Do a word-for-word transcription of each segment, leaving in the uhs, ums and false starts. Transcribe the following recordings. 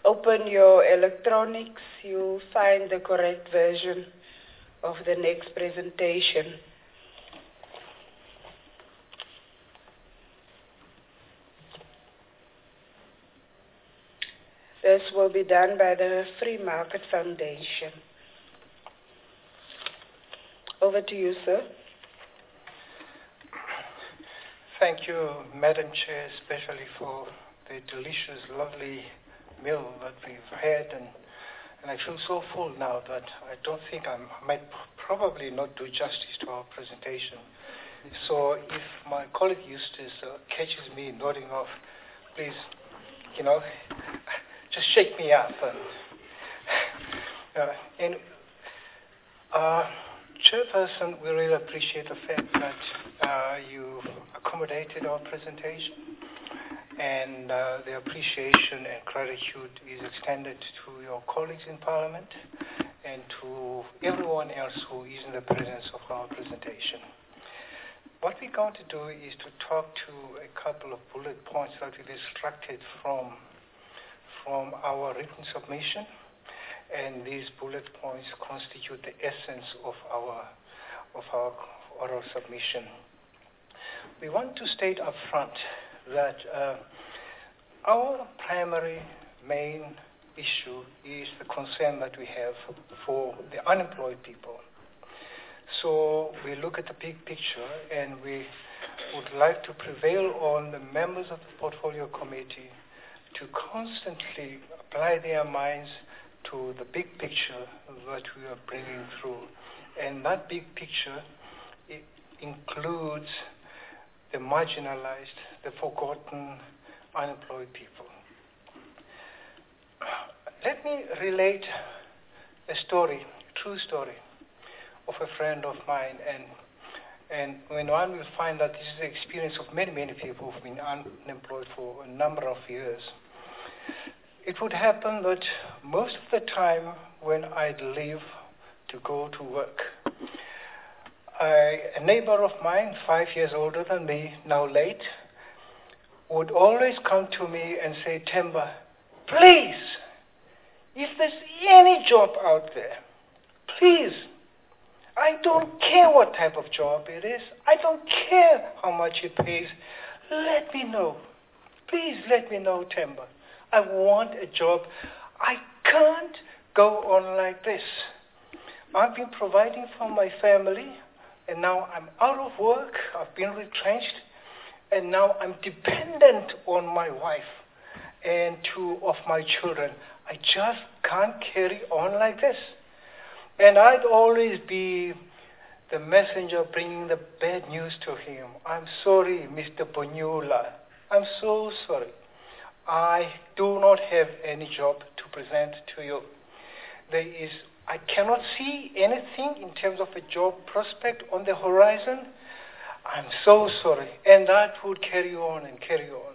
open your electronics, you'll find the correct version of the next presentation. This will be done by the Free Market Foundation. Over to you, sir. Thank you, Madam Chair, especially for the delicious, lovely meal that we've had, and, and I feel so full now that I don't think I'm, I might probably not do justice to our presentation. So if my colleague Eustace uh, catches me nodding off, please, you know, just shake me up. And, uh, and uh, Chairperson, we really appreciate the fact that uh, you accommodated our presentation, and uh, the appreciation and gratitude is extended to your colleagues in Parliament and to everyone else who is in the presence of our presentation. What we're going to do is to talk to a couple of bullet points that we've extracted from, from our written submission, and these bullet points constitute the essence of our, of our oral submission. We want to state up front that uh, our primary main issue is the concern that we have for the unemployed people. So we look at the big picture, and we would like to prevail on the members of the Portfolio Committee to constantly apply their minds to the big picture that we are bringing through. And that big picture, it includes the marginalized, the forgotten, unemployed people. Let me relate a story, a true story, of a friend of mine, and and when one will find that this is the experience of many, many people who've been unemployed for a number of years. It would happen that most of the time when I'd leave to go to work, I, a neighbor of mine, five years older than me, now late, would always come to me and say, Themba, please, if there's any job out there, please, I don't care what type of job it is, I don't care how much it pays, let me know. Please let me know, Themba. I want a job. I can't go on like this. I've been providing for my family, and now I'm out of work. I've been retrenched, and now I'm dependent on my wife and two of my children. I just can't carry on like this. And I'd always be the messenger bringing the bad news to him. I'm sorry, Mister Bonyula. I'm so sorry. I do not have any job to present to you. There is, I cannot see anything in terms of a job prospect on the horizon. I'm so sorry. And that would carry on and carry on.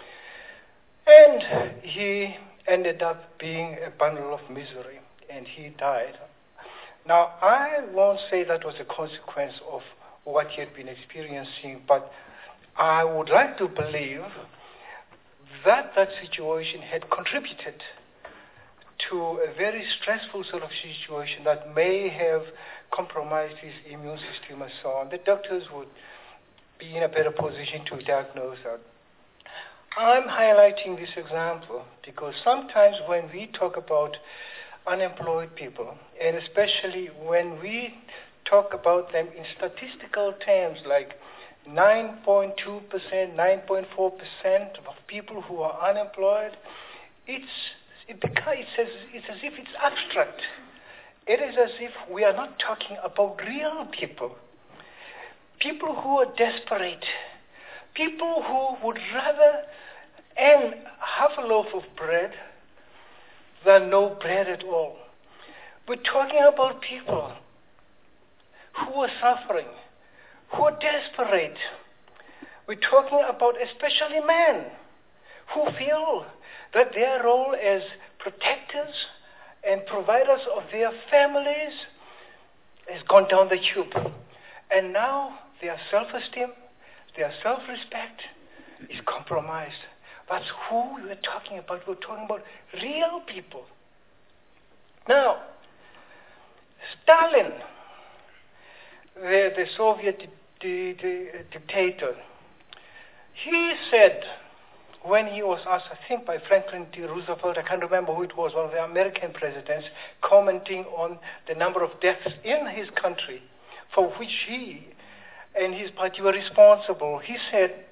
And he ended up being a bundle of misery, and he died. Now, I won't say that was a consequence of what he had been experiencing, but I would like to believe that that situation had contributed to a very stressful sort of situation that may have compromised his immune system and so on. The doctors would be in a better position to diagnose that. I'm highlighting this example because sometimes when we talk about unemployed people, and especially when we talk about them in statistical terms like nine point two percent, nine point four percent of people who are unemployed, it's, it becomes, it's, as, it's as if it's abstract. It is as if we are not talking about real people. People who are desperate. People who would rather earn half a loaf of bread than no bread at all. We're talking about people who are suffering, who are desperate. We're talking about especially men who feel that their role as protectors and providers of their families has gone down the tube. And now their self-esteem, their self-respect is compromised. That's who we were talking about. We were talking about real people. Now, Stalin, the, the Soviet di di di dictator, he said, when he was asked, I think by Franklin D. Roosevelt, I can't remember who it was, one of the American presidents, commenting on the number of deaths in his country for which he and his party were responsible. He said,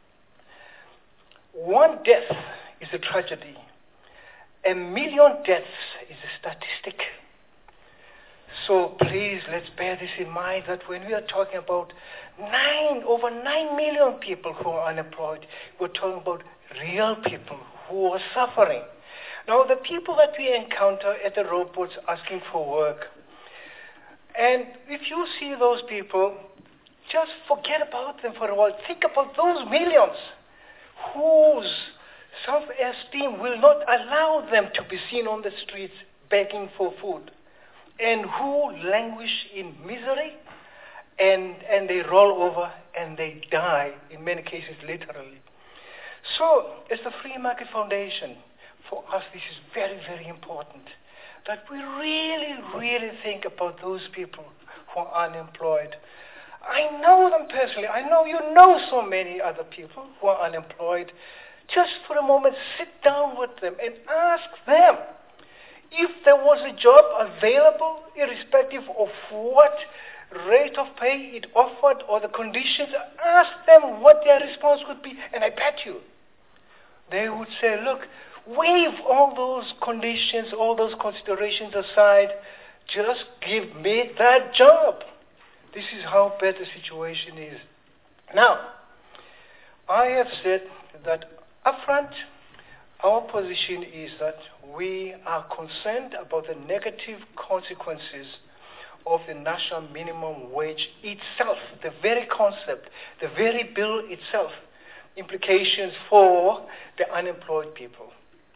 one death is a tragedy. A million deaths is a statistic. So please, let's bear this in mind, that when we are talking about nine, over nine million people who are unemployed, we're talking about real people who are suffering. Now, the people that we encounter at the roadports asking for work, and if you see those people, just forget about them for a while. Think about those millions whose self-esteem will not allow them to be seen on the streets begging for food, and who languish in misery, and, and they roll over and they die, in many cases literally. So, as the Free Market Foundation, for us this is very, very important, that we really, really think about those people who are unemployed. I know them personally. I know you know so many other people who are unemployed. Just for a moment, sit down with them and ask them if there was a job available, irrespective of what rate of pay it offered or the conditions. Ask them what their response would be, and I bet you they would say, look, waive all those conditions, all those considerations aside, just give me that job. This is how bad the situation is. Now, I have said that upfront, our position is that we are concerned about the negative consequences of the national minimum wage itself, the very concept, the very bill itself, implications for the unemployed people.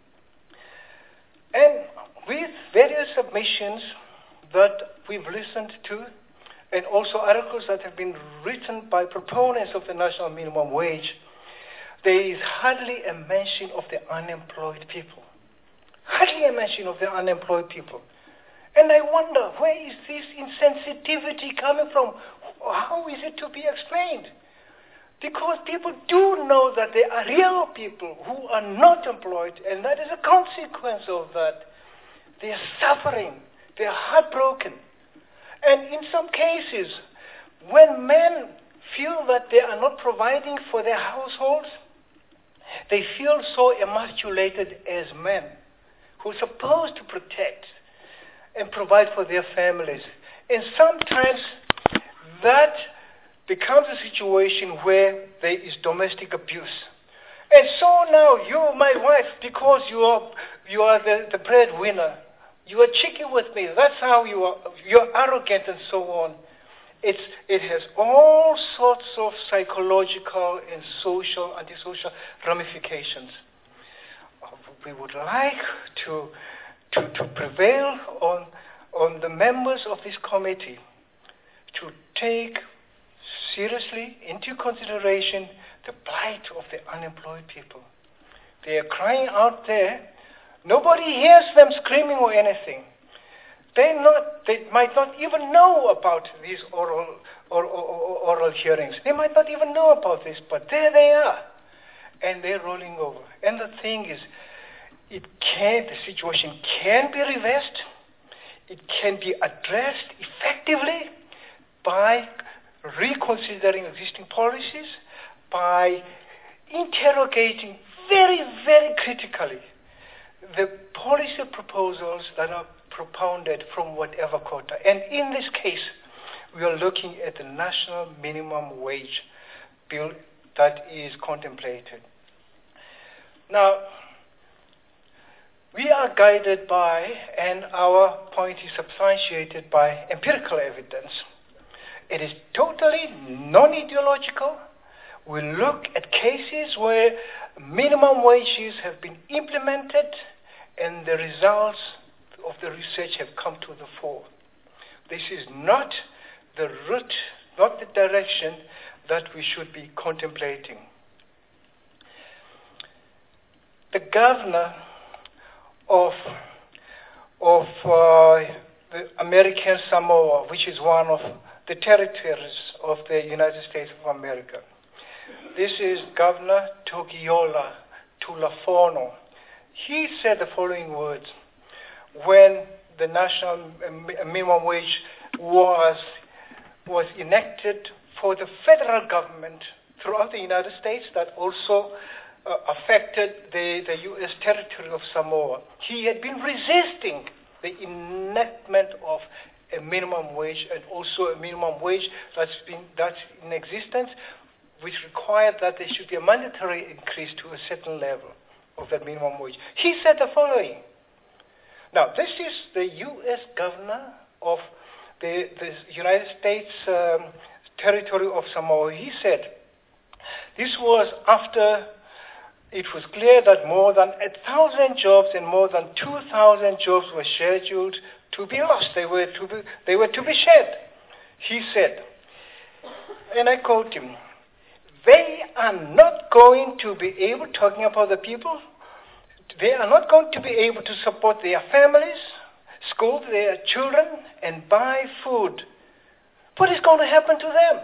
And with various submissions that we've listened to, and also articles that have been written by proponents of the national minimum wage, there is hardly a mention of the unemployed people. Hardly a mention of the unemployed people. And I wonder, where is this insensitivity coming from? How is it to be explained? Because people do know that there are real people who are not employed, and that is a consequence of that. They are suffering. They are heartbroken. And in some cases, when men feel that they are not providing for their households, they feel so emasculated as men who are supposed to protect and provide for their families. And sometimes that becomes a situation where there is domestic abuse. And so now you, my wife, because you are, you are the, the breadwinner, you are cheeky with me, that's how you are, you're arrogant and so on. It's, it has all sorts of psychological and social, antisocial ramifications. We would like to, to, to prevail on, on the members of this committee to take seriously into consideration the plight of the unemployed people. They are crying out there. Nobody hears them screaming or anything. They not. They might not even know about these oral, or, or, oral hearings. They might not even know about this, but there they are, and they're rolling over. And the thing is, it can. The situation can be reversed. It can be addressed effectively by reconsidering existing policies, by interrogating very, very critically the policy proposals that are propounded from whatever quarter. And in this case, we are looking at the national minimum wage bill that is contemplated. Now, we are guided by, and our point is substantiated by, empirical evidence. It is totally non-ideological. We look at cases where minimum wages have been implemented and the results of the research have come to the fore. This is not the route, not the direction that we should be contemplating. the governor of, of uh, the American Samoa, which is one of the territories of the United States of America. This is Governor Togiola Tulafono. He said the following words when the national minimum wage was, was enacted for the federal government throughout the United States that also uh, affected the, the U S territory of Samoa. He had been resisting the enactment of a minimum wage and also a minimum wage that's been that's in existence, which required that there should be a mandatory increase to a certain level of that minimum wage. He said the following. Now, this is the U S governor of the, the United States um, territory of Samoa. He said, this was after it was clear that more than a thousand jobs and more than two thousand jobs were scheduled to be lost. They were to be, they were to be shed. He said, and I quote him, they are not going to be able, talking about the people, they are not going to be able to support their families, school their children, and buy food. What is going to happen to them?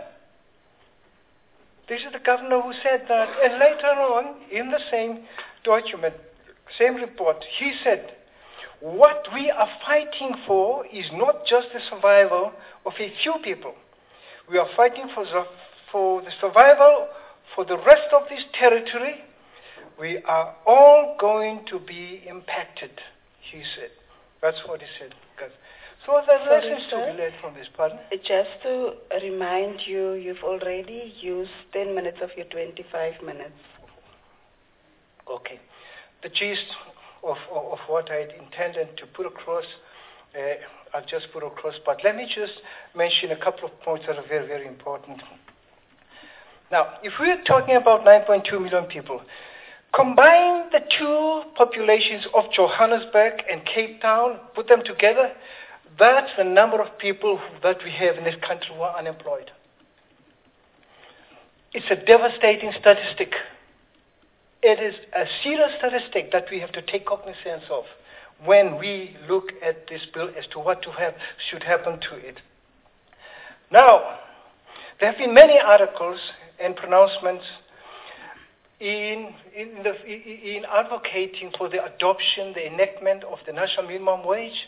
This is the governor who said that. And later on, in the same document, same report, he said, what we are fighting for is not just the survival of a few people. We are fighting for the, for the survival for the rest of this territory. We are all going to be impacted, he said. That's what he said. So there's lessons to be learned from this, pardon? Just to remind you, you've already used ten minutes of your twenty-five minutes. Okay. The gist of, of, of what I intended to put across, uh, I'll just put across, but let me just mention a couple of points that are very, very important. Now, if we're talking about nine point two million people, combine the two populations of Johannesburg and Cape Town, put them together, that's the number of people that we have in this country who are unemployed. It's a devastating statistic. It is a serious statistic that we have to take cognizance of when we look at this bill as to what to have, should happen to it. Now, there have been many articles and pronouncements in, in, the, in advocating for the adoption, the enactment of the national minimum wage.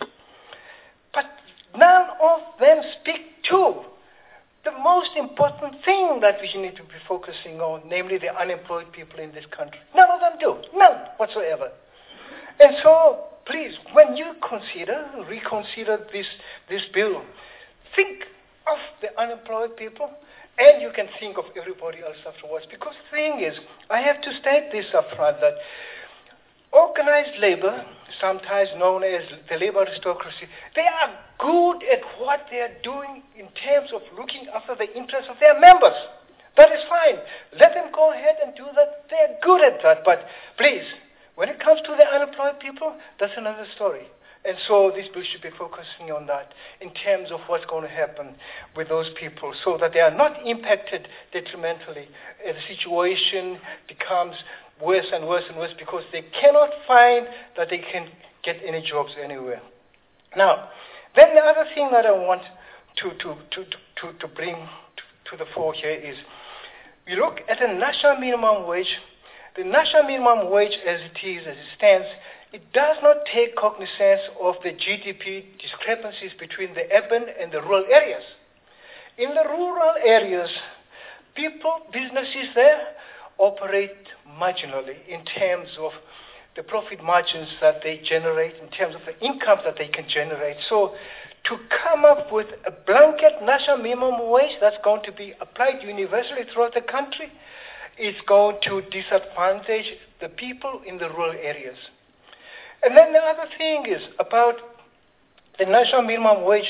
But none of them speak to the most important thing that we need to be focusing on, namely the unemployed people in this country. None of them do. None whatsoever. And so, please, when you consider, reconsider this, this bill, think of the unemployed people, and you can think of everybody else afterwards. Because the thing is, I have to state this up front, that organized labor, sometimes known as the labor aristocracy, they are good at what they are doing in terms of looking after the interests of their members. That is fine. Let them go ahead and do that. They are good at that. But please, when it comes to the unemployed people, that's another story. And so this bill should be focusing on that in terms of what's going to happen with those people so that they are not impacted detrimentally and the situation becomes worse and worse and worse because they cannot find that they can get any jobs anywhere. Now, then the other thing that I want to, to, to, to, to bring to, to the fore here is, we look at the national minimum wage. The national minimum wage as it is, as it stands, it does not take cognizance of the G D P discrepancies between the urban and the rural areas. In the rural areas, people, businesses there, operate marginally in terms of the profit margins that they generate, in terms of the income that they can generate. So to come up with a blanket national minimum wage that's going to be applied universally throughout the country is going to disadvantage the people in the rural areas. And then the other thing is about the national minimum wage.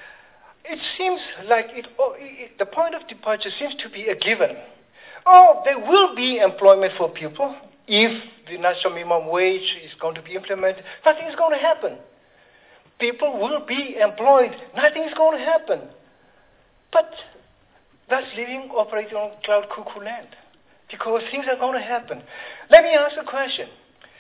It seems like it, it, the point of departure seems to be a given. Oh, there will be employment for people if the national minimum wage is going to be implemented. Nothing is going to happen. People will be employed. Nothing is going to happen. But that's living, operating on cloud cuckoo land because things are going to happen. Let me ask a question.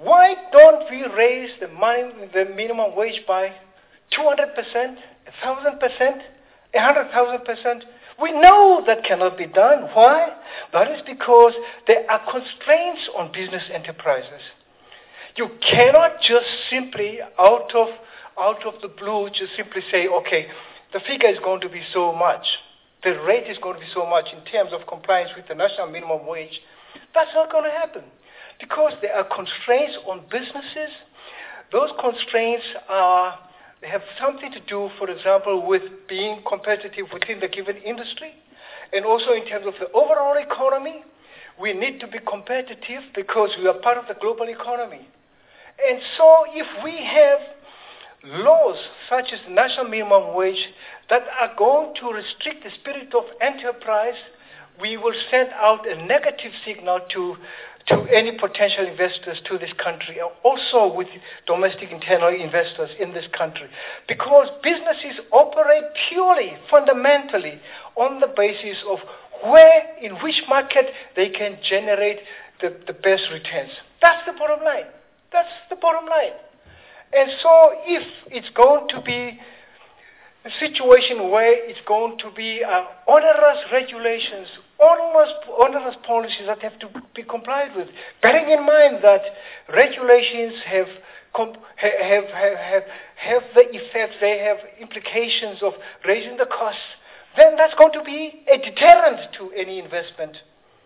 Why don't we raise the, money, the minimum wage by two hundred percent, one thousand percent, one hundred thousand percent? We know that cannot be done. Why? That is because there are constraints on business enterprises. You cannot just simply, out of, out of the blue, just simply say, okay, the figure is going to be so much. The rate is going to be so much in terms of compliance with the national minimum wage. That's not going to happen because there are constraints on businesses. Those constraints are, they have something to do, for example, with being competitive within the given industry, and also in terms of the overall economy. We need to be competitive because we are part of the global economy. And so if we have laws such as the national minimum wage that are going to restrict the spirit of enterprise, we will send out a negative signal to to any potential investors to this country, and also with domestic internal investors in this country. Because businesses operate purely, fundamentally, on the basis of where, in which market they can generate the, the best returns. That's the bottom line. That's the bottom line. And so if it's going to be a situation where it's going to be uh, onerous regulations, onerous, onerous policies that have to be complied with, bearing in mind that regulations have, comp- have, have, have, have the effects, they have implications of raising the costs, then that's going to be a deterrent to any investment.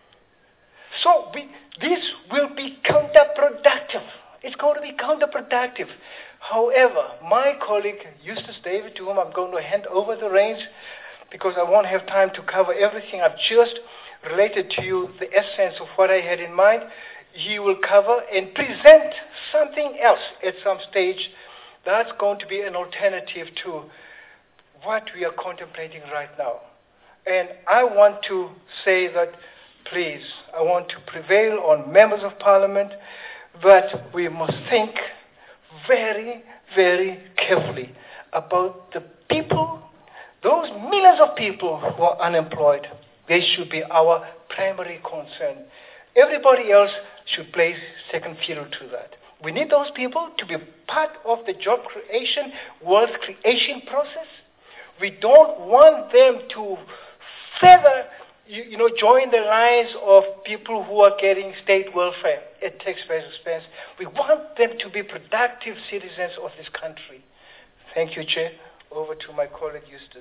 So we, this will be counterproductive. It's going to be counterproductive. However, my colleague, Eustace David, to whom I'm going to hand over the reins, because I won't have time to cover everything, I've just related to you the essence of what I had in mind. He will cover and present something else at some stage that's going to be an alternative to what we are contemplating right now. And I want to say that, please, I want to prevail on members of Parliament that we must think very, very carefully about the people, those millions of people who are unemployed. They should be our primary concern. Everybody else should play second fiddle to that. We need those people to be part of the job creation, wealth creation process. We don't want them to further You, you know, join the lines of people who are getting state welfare at taxpayers' expense. We want them to be productive citizens of this country. Thank you, Chair. Over to my colleague, Eustace.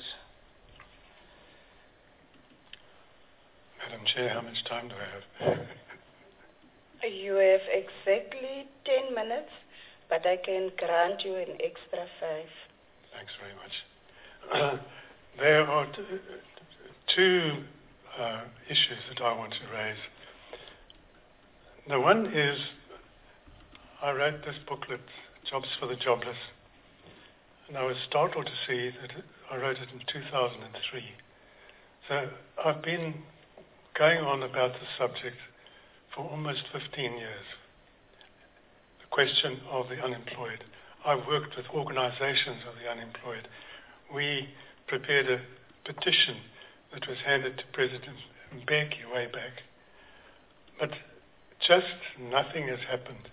Madam Chair, how much time do I have? You have exactly ten minutes, but I can grant you an extra five. Thanks very much. Uh, there are t- two uh, issues that I want to raise. The one is, I wrote this booklet, Jobs for the Jobless, and I was startled to see that it, I wrote it in two thousand three. So I've been going on about the subject for almost fifteen years. The question of the unemployed. I've worked with organizations of the unemployed. We prepared a petition that was handed to President Mbeki way back. But just nothing has happened.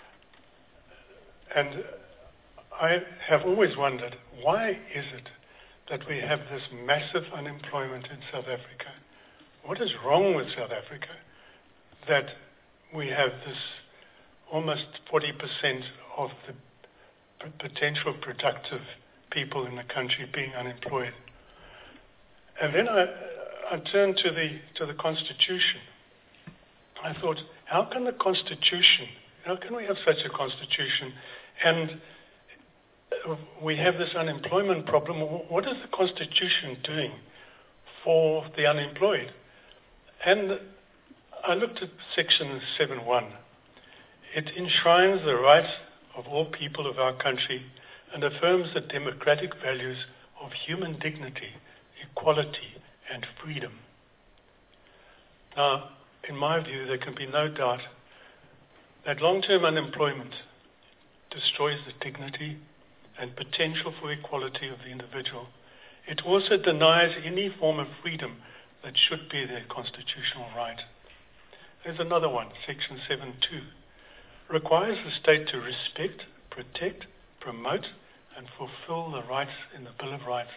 And I have always wondered, why is it that we have this massive unemployment in South Africa? What is wrong with South Africa that we have this almost forty percent of the p- potential productive people in the country being unemployed? And then I, I turned to the to the Constitution. I thought, how can the Constitution, how can we have such a Constitution, and we have this unemployment problem? What is the Constitution doing for the unemployed? And I looked at Section seven one. It enshrines the rights of all people of our country and affirms the democratic values of human dignity, equality, and freedom. Now, in my view, there can be no doubt that long-term unemployment destroys the dignity and potential for equality of the individual. It also denies any form of freedom that should be their constitutional right. There's another one, Section seven two. requires the state to respect, protect, promote, and fulfill the rights in the Bill of Rights.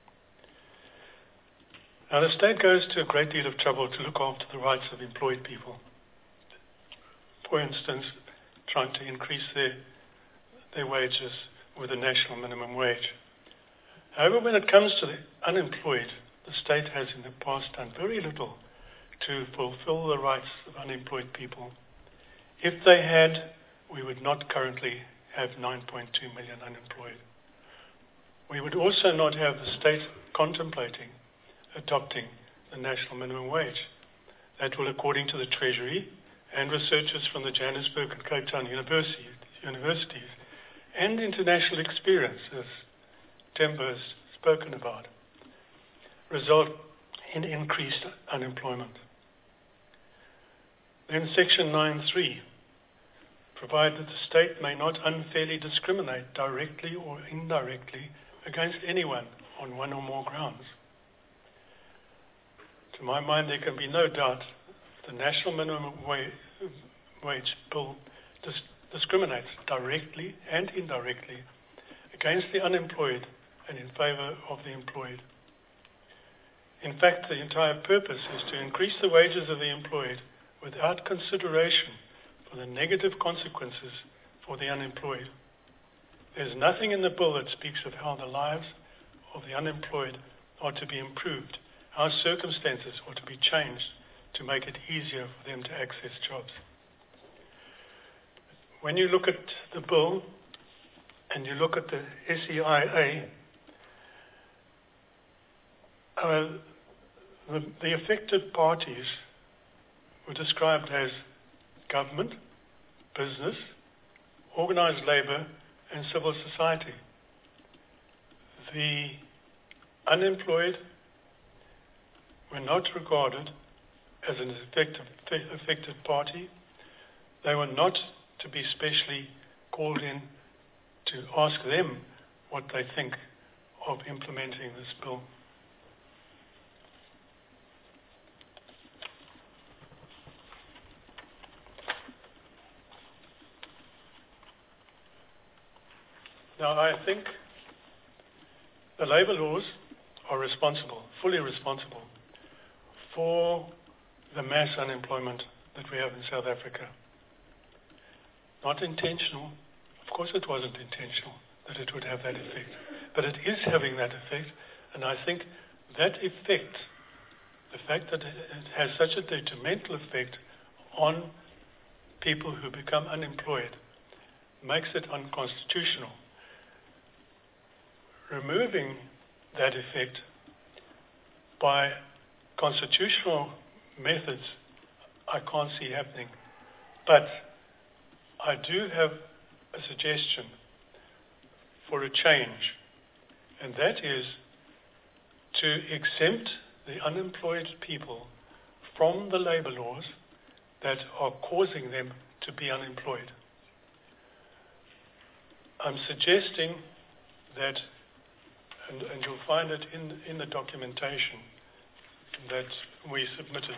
Now, the state goes to a great deal of trouble to look after the rights of employed people. For instance, trying to increase their, their wages with a national minimum wage. However, when it comes to the unemployed, the state has in the past done very little to fulfill the rights of unemployed people. If they had, we would not currently have nine point two million unemployed. We would also not have the state contemplating adopting the national minimum wage. That will, according to the Treasury and researchers from the Johannesburg and Cape Town University, universities, and international experience, as Temba has spoken about, result in increased unemployment. Then Section nine point three provide that the state may not unfairly discriminate directly or indirectly against anyone on one or more grounds. To my mind, there can be no doubt the national minimum wage, wage bill dis- discriminates directly and indirectly against the unemployed and in favor of the employed. In fact, the entire purpose is to increase the wages of the employed without consideration for the negative consequences for the unemployed. There's nothing in the bill that speaks of how the lives of the unemployed are to be improved, how circumstances are to be changed to make it easier for them to access jobs. When you look at the bill and you look at the S E I A, uh, the, the affected parties were described as government, business, organized labor, and civil society. The unemployed were not regarded as an affected, affected party. They were not to be specially called in to ask them what they think of implementing this bill. Now, I think the labour laws are responsible, fully responsible, for the mass unemployment that we have in South Africa. Not intentional. Of course it wasn't intentional that it would have that effect. But it is having that effect, and I think that effect, the fact that it has such a detrimental effect on people who become unemployed, makes it unconstitutional. Removing that effect by constitutional methods, I can't see happening. But I do have a suggestion for a change, and that is to exempt the unemployed people from the labour laws that are causing them to be unemployed. I'm suggesting that, and, and you'll find it in, in the documentation that we submitted,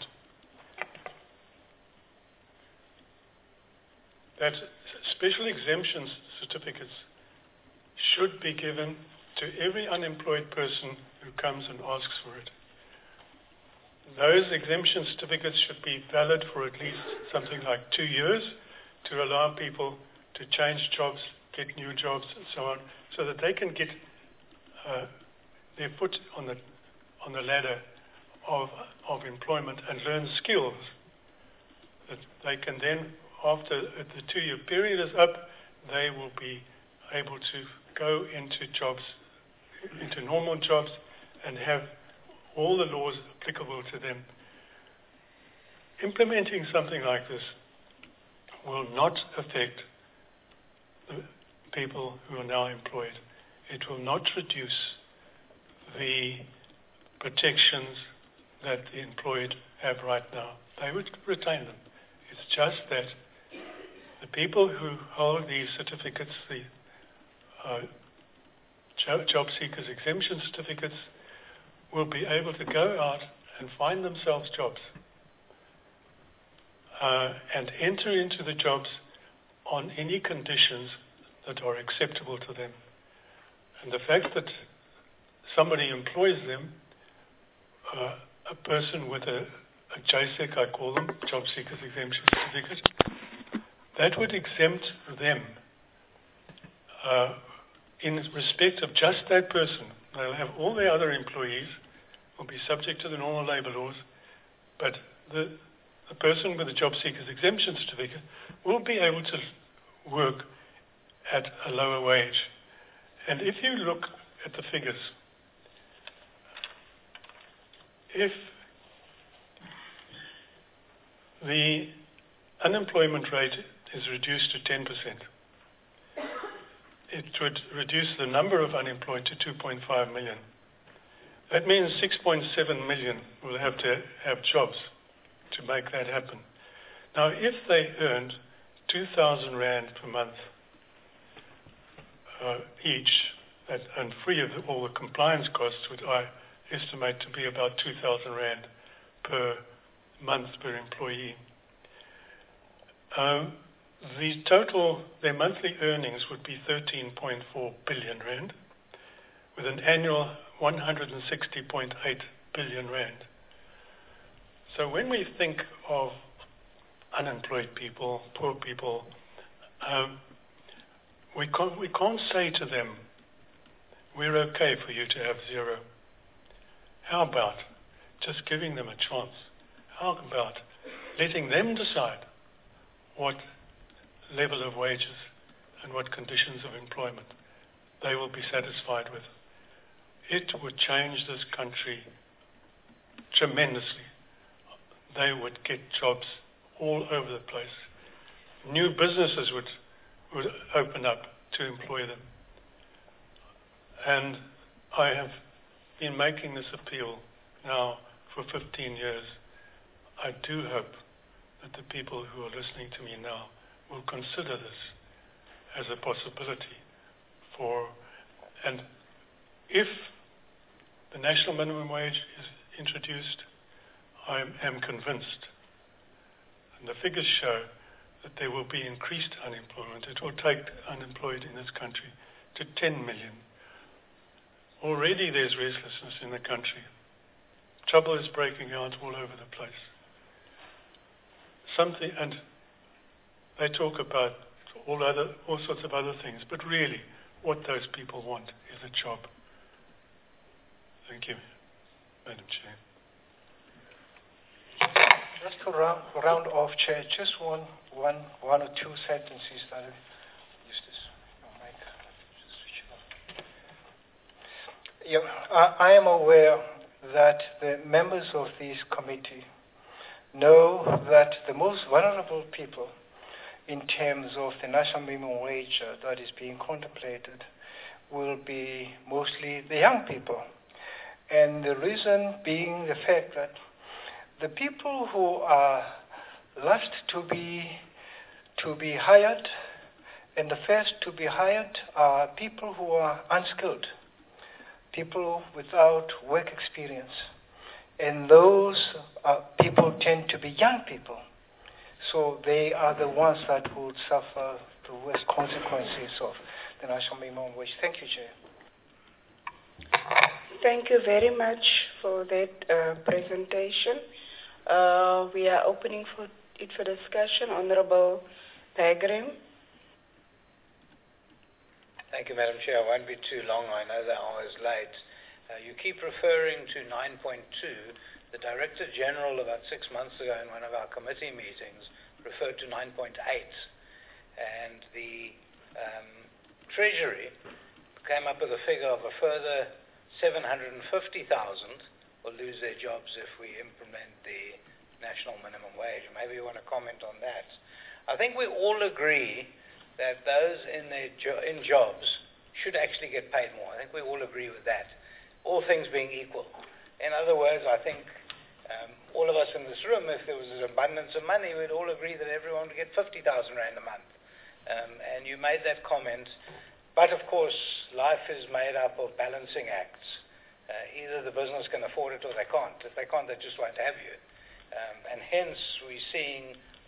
that special exemptions certificates should be given to every unemployed person who comes and asks for it. Those exemption certificates should be valid for at least something like two years to allow people to change jobs, get new jobs, and so on, so that they can get uh, their foot on the on the ladder of of employment and learn skills that they can then, after the two-year period is up, they will be able to go into jobs, into normal jobs, and have all the laws applicable to them. Implementing something like this will not affect the people who are now employed. It will not reduce the protections that the employed have right now. They would retain them. It's just that the people who hold these certificates, the uh, job seekers exemption certificates, will be able to go out and find themselves jobs uh, and enter into the jobs on any conditions that are acceptable to them. And the fact that somebody employs them, uh, a person with a, a J S E C, I call them, Job Seekers Exemption Certificate, that would exempt them uh, in respect of just that person. They'll have all their other employees will be subject to the normal labour laws, but the, the person with the Job Seekers Exemption Certificate will be able to work at a lower wage. And if you look at the figures, if the unemployment rate is reduced to ten percent, it would reduce the number of unemployed to two point five million. That means six point seven million will have to have jobs to make that happen. Now, if they earned two thousand rand per month uh, each, that, and free of all the compliance costs, which I estimate to be about two thousand rand per month per employee, um, the total, their monthly earnings would be thirteen point four billion rand, with an annual one hundred sixty point eight billion rand. So when we think of unemployed people, poor people, um, we can't, we can't say to them, we're okay for you to have zero. How about just giving them a chance? How about letting them decide what level of wages and what conditions of employment they will be satisfied with? It would change this country tremendously. They would get jobs all over the place. New businesses would, would open up to employ them. And I have been making this appeal now for fifteen years. I do hope that the people who are listening to me now will consider this as a possibility for, and if the national minimum wage is introduced, I am convinced, and the figures show that there will be increased unemployment. It will take unemployed in this country to ten million. Already there's restlessness in the country. Trouble is breaking out all over the place. Something, and they talk about all other, all sorts of other things, but really, what those people want is a job. Thank you, Madam Chair. Just to round, round off, Chair, just one, one, one or two sentences that I use this. Oh, mic. Just switch it off. Yeah, I, I am aware that the members of this committee know that the most vulnerable people in terms of the national minimum wage uh, that is being contemplated will be mostly the young people. And the reason being the fact that the people who are last to be to be hired and the first to be hired are people who are unskilled, people without work experience. And those uh, people tend to be young people. So they are the ones that would suffer the worst consequences of the national minimum wage. Thank you, Chair. Thank you very much for that uh, presentation. Uh, we are opening for it for discussion. Honourable Pegram. Thank you, Madam Chair. I won't be too long. I know the hour is late. Uh, you keep referring to nine point two. The Director General about six months ago in one of our committee meetings referred to nine point eight. And the um, Treasury came up with a figure of a further seven hundred fifty thousand will lose their jobs if we implement the national minimum wage. Maybe you want to comment on that. I think we all agree that those in their jo- in jobs should actually get paid more. I think we all agree with that, all things being equal. In other words, I think um, all of us in this room, if there was an abundance of money, we'd all agree that everyone would get fifty thousand rand a month. Um, and you made that comment. But of course, life is made up of balancing acts. Uh, either the business can afford it or they can't. If they can't, they just won't have you. Um, and hence, we're seeing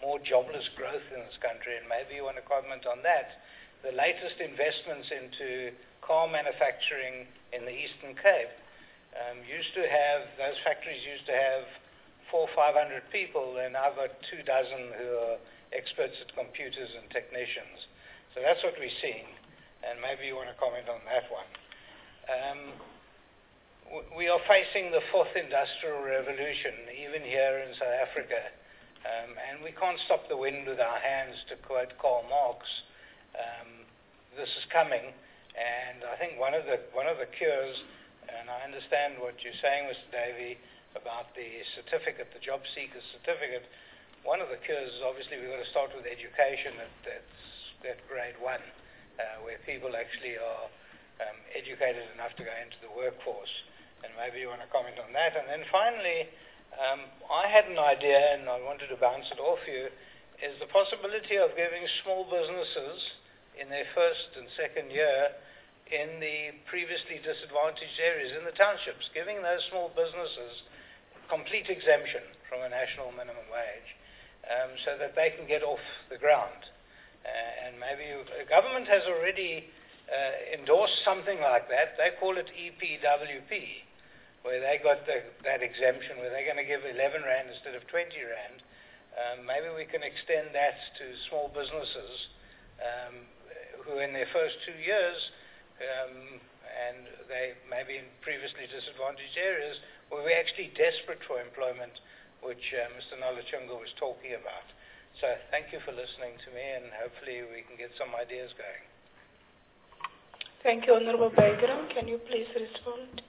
more jobless growth in this country, and maybe you want to comment on that. The latest investments into car manufacturing in the Eastern Cape um, used to have, those factories used to have four, five hundred people, and I've got two dozen who are experts at computers and technicians. So that's what we're seeing, and maybe you want to comment on that one. Um, we are facing the fourth industrial revolution, even here in South Africa, um, and we can't stop the wind with our hands, to quote Karl Marx. Um, this is coming, and I think one of the one of the cures, and I understand what you're saying, Mister Davey, about the certificate, the job seeker certificate. One of the cures is obviously we've got to start with education at, at, at grade one, uh, where people actually are um, educated enough to go into the workforce. And maybe you want to comment on that. And then finally, um, I had an idea, and I wanted to bounce it off you, is the possibility of giving small businesses in their first and second year in the previously disadvantaged areas, in the townships, giving those small businesses complete exemption from a national minimum wage, um, so that they can get off the ground. Uh, and maybe the government has already uh, endorsed something like that. They call it E P W P, where they got the, that exemption, where they're going to give eleven rand instead of twenty rand. Um, maybe we can extend that to small businesses um, who in their first two years, um, and they maybe in previously disadvantaged areas, where we're actually desperate for employment, which uh, Mister Nalachunga was talking about. So thank you for listening to me, and hopefully we can get some ideas going. Thank you, Honorable Bagram. Can you please respond?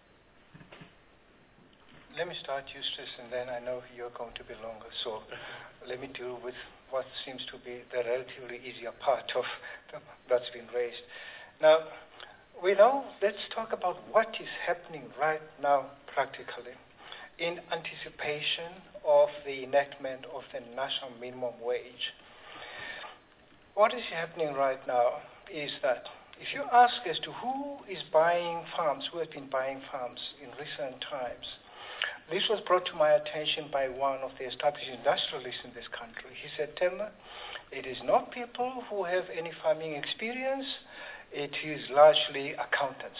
Let me start, Eustace, and then I know you're going to be longer. So let me deal with what seems to be the relatively easier part of the, that's been raised. Now, we know, let's talk about what is happening right now practically in anticipation of the enactment of the national minimum wage. What is happening right now is that if you ask as to who is buying farms, who has been buying farms in recent times, this was brought to my attention by one of the established industrialists in this country. He said, Telma, it is not people who have any farming experience, it is largely accountants.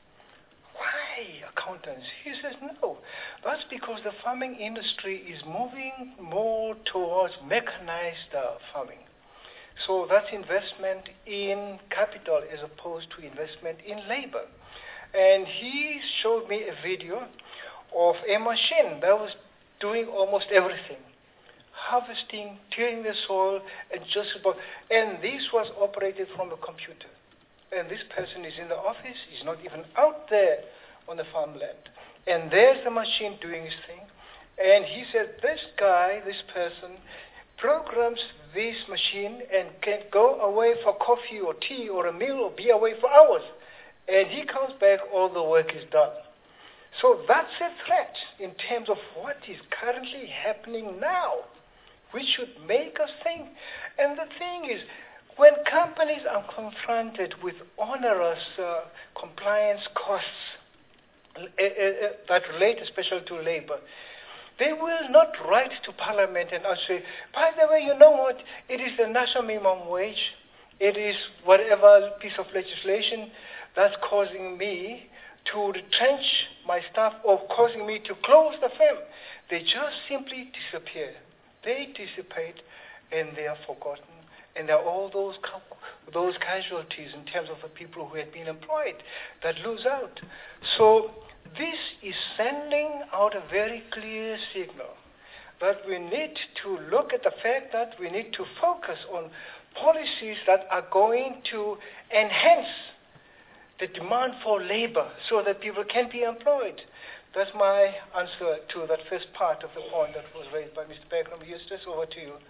Why accountants? He says, no, that's because the farming industry is moving more towards mechanized uh, farming. So that's investment in capital as opposed to investment in labor. And he showed me a video of a machine that was doing almost everything. Harvesting, tilling the soil, and just about, and this was operated from a computer. And this person is in the office, he's not even out there on the farmland. And there's the machine doing his thing. And he said, this guy, this person, programs this machine and can go away for coffee or tea or a meal or be away for hours. And he comes back, all the work is done. So that's a threat in terms of what is currently happening now, which should make us think. And the thing is, when companies are confronted with onerous uh, compliance costs uh, uh, that relate especially to labor, they will not write to Parliament and say, by the way, you know what, it is the national minimum wage, it is whatever piece of legislation that's causing me to retrench my staff or causing me to close the firm. They just simply disappear. They dissipate and they are forgotten. And there are all those those casualties in terms of the people who had been employed that lose out. So this is sending out a very clear signal that we need to look at the fact that we need to focus on policies that are going to enhance the demand for labor so that people can be employed. That's my answer to that first part of the point that was raised by Mister Bagram. Eustace, over to you.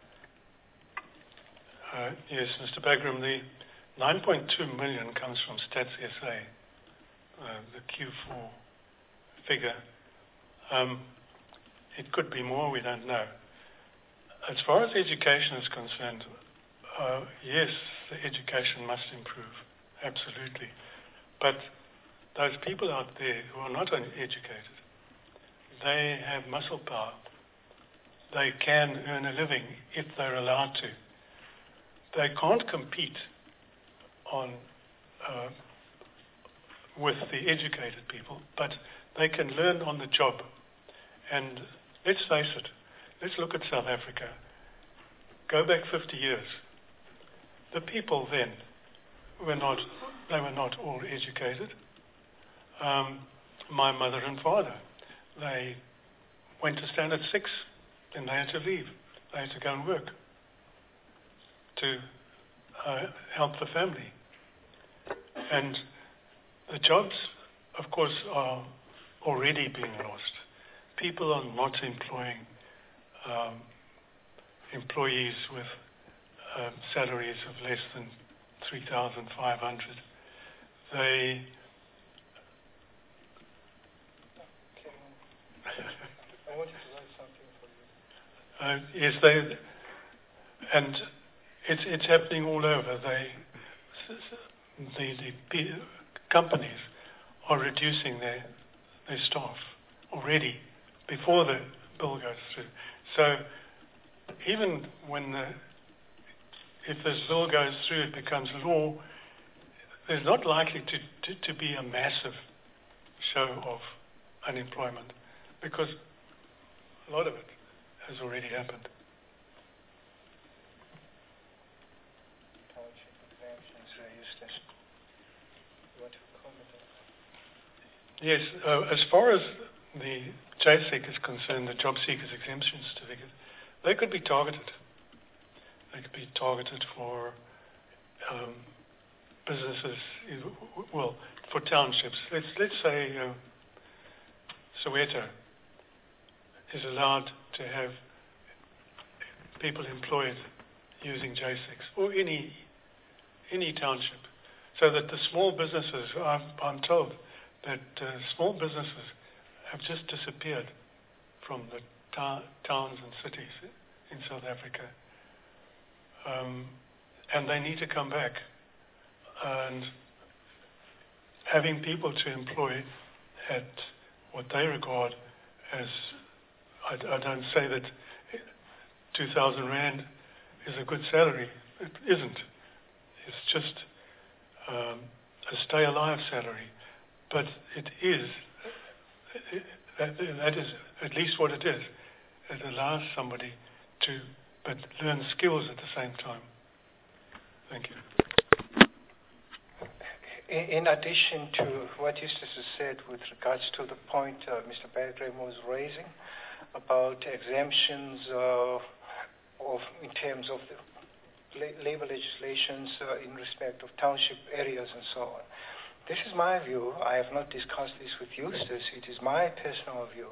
Uh, yes, Mister Bagram, the nine point two million comes from Stats S A, uh, the Q four figure. Um, it could be more, we don't know. As far as education is concerned, uh, yes, the education must improve, absolutely. But those people out there who are not educated, they have muscle power. they can earn a living if they're allowed to. They can't compete on uh, with the educated people, but they can learn on the job. And let's face it, let's look at South Africa. Go back fifty years. The people then were not, they were not all educated. Um, my mother and father, they went to standard six, and they had to leave. They had to go and work to uh, help the family. And the jobs, of course, are already being lost. People are not employing um, employees with um, salaries of less than three thousand five hundred. They I wanted to write something for Uh, you. yes, they, and it's it's happening all over. They, the the p- companies are reducing their their staff already before the bill goes through. So even when the, if this bill goes through, it becomes law. There's not likely to, to, to be a massive show of unemployment because a lot of it has already happened. Township exemptions, uh, Eustace. You want to comment on that? Yes, uh, as far as the J S E C is concerned, the Job Seekers Exemption Certificate, they could be targeted. They could be targeted for um, businesses, well, for townships. Let's let's say uh, Soweto is allowed to have people employed using J S E Cs, or any any township, so that the small businesses, I'm, I'm told that uh, small businesses have just disappeared from the ta- towns and cities in South Africa, um, and they need to come back. And having people to employ at what they regard as, I, I don't say that two thousand rand is a good salary. It isn't. It's just um, a stay alive salary. But it is, it, that, that is at least what it is. It allows somebody to but learn skills at the same time. Thank you. In, in addition to what Eustace has said with regards to the point uh, Mister Bergrim was raising about exemptions uh, of in terms of the la- labor legislations uh, in respect of township areas and so on. This is my view. I have not discussed this with Eustace. It is my personal view.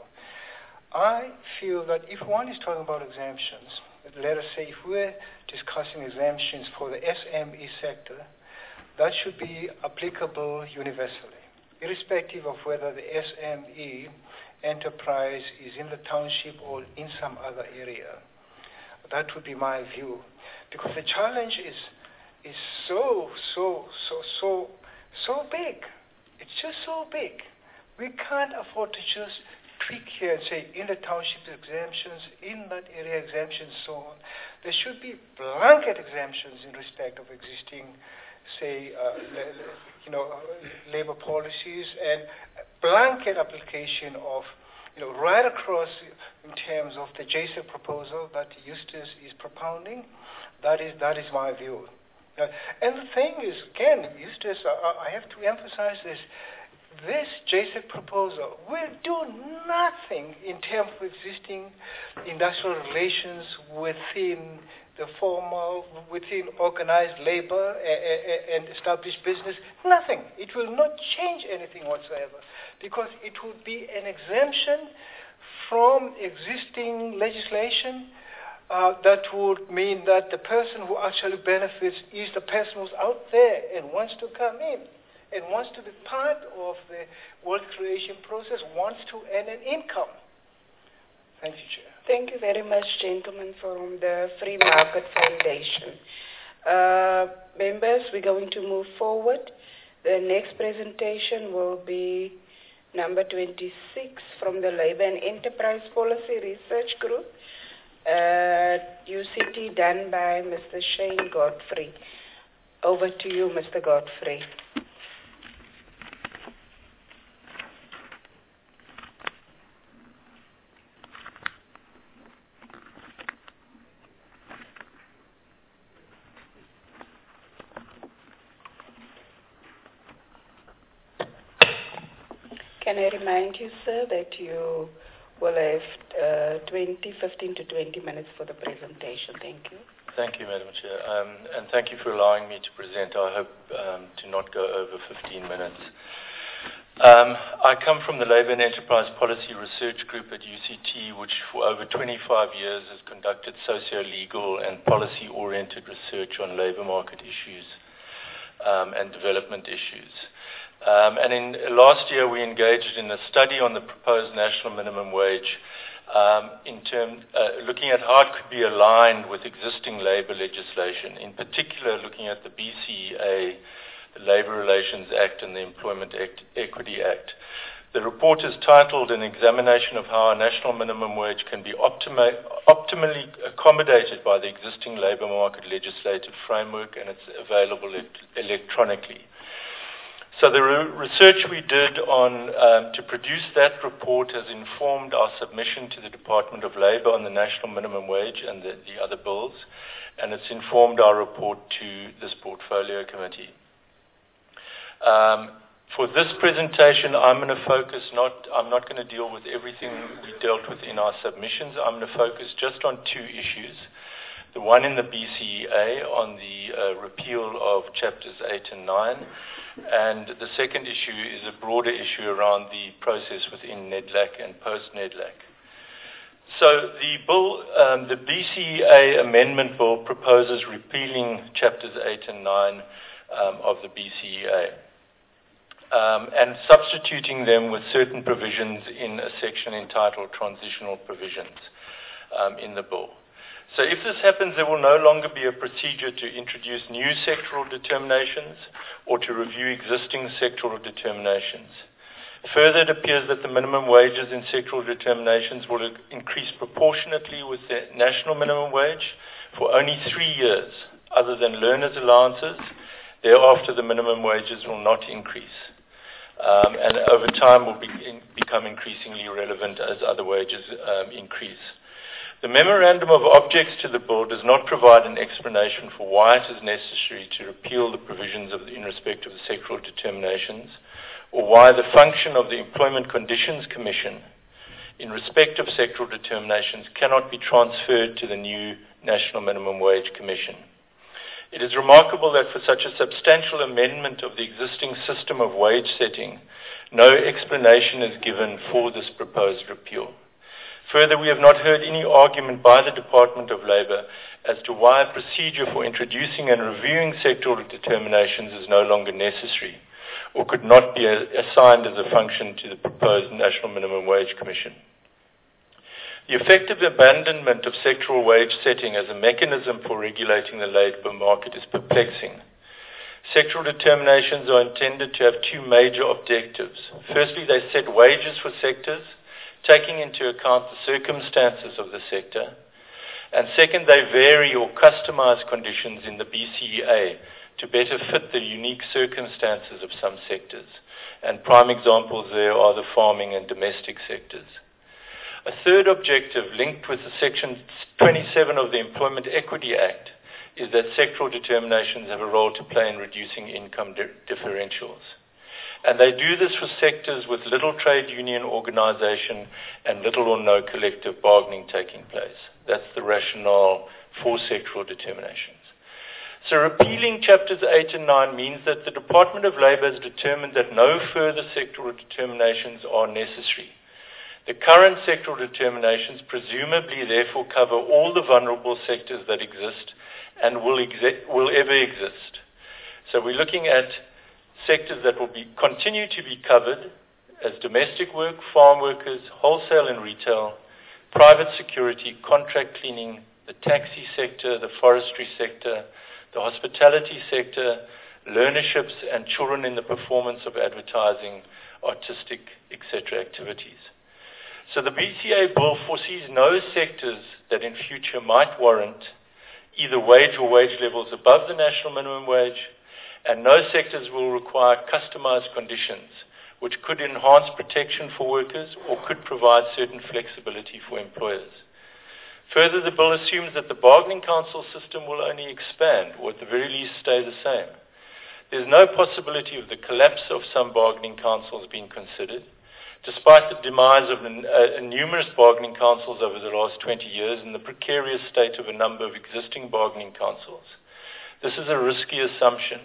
I feel that if one is talking about exemptions, let us say if we're discussing exemptions for the S M E sector, that should be applicable universally, irrespective of whether the S M E enterprise is in the township or in some other area. That would be my view, because the challenge is is so so so so so big. It's just so big. We can't afford to just tweak here and say in the township exemptions, in that area exemptions, so on. There should be blanket exemptions in respect of existing, say, uh, you know, labor policies, and blanket application of, you know, right across in terms of the J S E C proposal that Eustace is propounding. That is that is my view. Uh, and the thing is, again, Eustace, I, I have to emphasize this. This J S E C proposal will do nothing in terms of existing industrial relations within the formal, within organized labor and established business. Nothing. It will not change anything whatsoever, because it would be an exemption from existing legislation. Uh, that would mean that the person who actually benefits is the person who's out there and wants to come in and wants to be part of the wealth creation process, wants to earn an income. Thank you, Chair. Thank you very much, gentlemen, from the Free Market Foundation. Uh, members, we're going to move forward. The next presentation will be number twenty-six from the Labour and Enterprise Policy Research Group. Uh, U C T done by Mister Shane Godfrey. Over to you, Mister Godfrey. Can I remind you, sir, that you will have uh, twenty, fifteen to twenty minutes for the presentation. Thank you. Thank you, Madam Chair, um, and thank you for allowing me to present. I hope um, to not go over fifteen minutes. Um, I come from the Labour and Enterprise Policy Research Group at U C T, which for over twenty-five years has conducted socio-legal and policy-oriented research on labour market issues um, and development issues. Um, and in last year, we engaged in a study on the proposed national minimum wage, um, in term, uh, looking at how it could be aligned with existing labour legislation, in particular looking at the B C E A, the Labour Relations Act, and the Employment Act, Equity Act. The report is titled An Examination of How a National Minimum Wage Can Be optima- Optimally Accommodated by the Existing Labour Market Legislative Framework, and it's available e- electronically. So the re- research we did on um, to produce that report has informed our submission to the Department of Labour on the national minimum wage and the, the other bills, and it's informed our report to this portfolio committee. Um, for this presentation, I'm going to focus not, I'm not going to deal with everything we dealt with in our submissions. I'm going to focus just on two issues. The one in the B C E A on the uh, repeal of chapters eight and nine, and the second issue is a broader issue around the process within NEDLAC and post-NEDLAC. So the bill, um, the B C E A amendment bill proposes repealing chapters eight and nine um, of the B C E A. Um, and substituting them with certain provisions in a section entitled Transitional Provisions um, in the bill. So if this happens, there will no longer be a procedure to introduce new sectoral determinations or to review existing sectoral determinations. Further, it appears that the minimum wages in sectoral determinations will increase proportionately with the national minimum wage for only three years, other than learners' allowances. Thereafter, the minimum wages will not increase. Um, and over time will be in, become increasingly relevant as other wages um, increase. The Memorandum of Objects to the bill does not provide an explanation for why it is necessary to repeal the provisions of the, in respect of the sectoral determinations, or why the function of the Employment Conditions Commission in respect of sectoral determinations cannot be transferred to the new National Minimum Wage Commission. It is remarkable that for such a substantial amendment of the existing system of wage setting, no explanation is given for this proposed repeal. Further, we have not heard any argument by the Department of Labour as to why a procedure for introducing and reviewing sectoral determinations is no longer necessary or could not be assigned as a function to the proposed National Minimum Wage Commission. The effective abandonment of sectoral wage setting as a mechanism for regulating the labour market is perplexing. Sectoral determinations are intended to have two major objectives. Firstly, they set wages for sectors, taking into account the circumstances of the sector. And second, they vary or customize conditions in the B C E A to better fit the unique circumstances of some sectors. And prime examples there are the farming and domestic sectors. A third objective linked with the Section twenty-seven of the Employment Equity Act is that sectoral determinations have a role to play in reducing income di- differentials. And they do this for sectors with little trade union organization and little or no collective bargaining taking place. That's the rationale for sectoral determinations. So repealing chapters eight and nine means that the Department of Labour has determined that no further sectoral determinations are necessary. The current sectoral determinations presumably therefore cover all the vulnerable sectors that exist and will, exi- will ever exist. So we're looking at sectors that will be, continue to be covered as domestic work, farm workers, wholesale and retail, private security, contract cleaning, the taxi sector, the forestry sector, the hospitality sector, learnerships, and children in the performance of advertising, artistic, et cetera activities. So the B C A bill foresees no sectors that in future might warrant either wage or wage levels above the national minimum wage, and no sectors will require customized conditions which could enhance protection for workers or could provide certain flexibility for employers. Further, the bill assumes that the bargaining council system will only expand, or at the very least stay the same. There's no possibility of the collapse of some bargaining councils being considered, despite the demise of uh, numerous bargaining councils over the last twenty years and the precarious state of a number of existing bargaining councils. This is a risky assumption.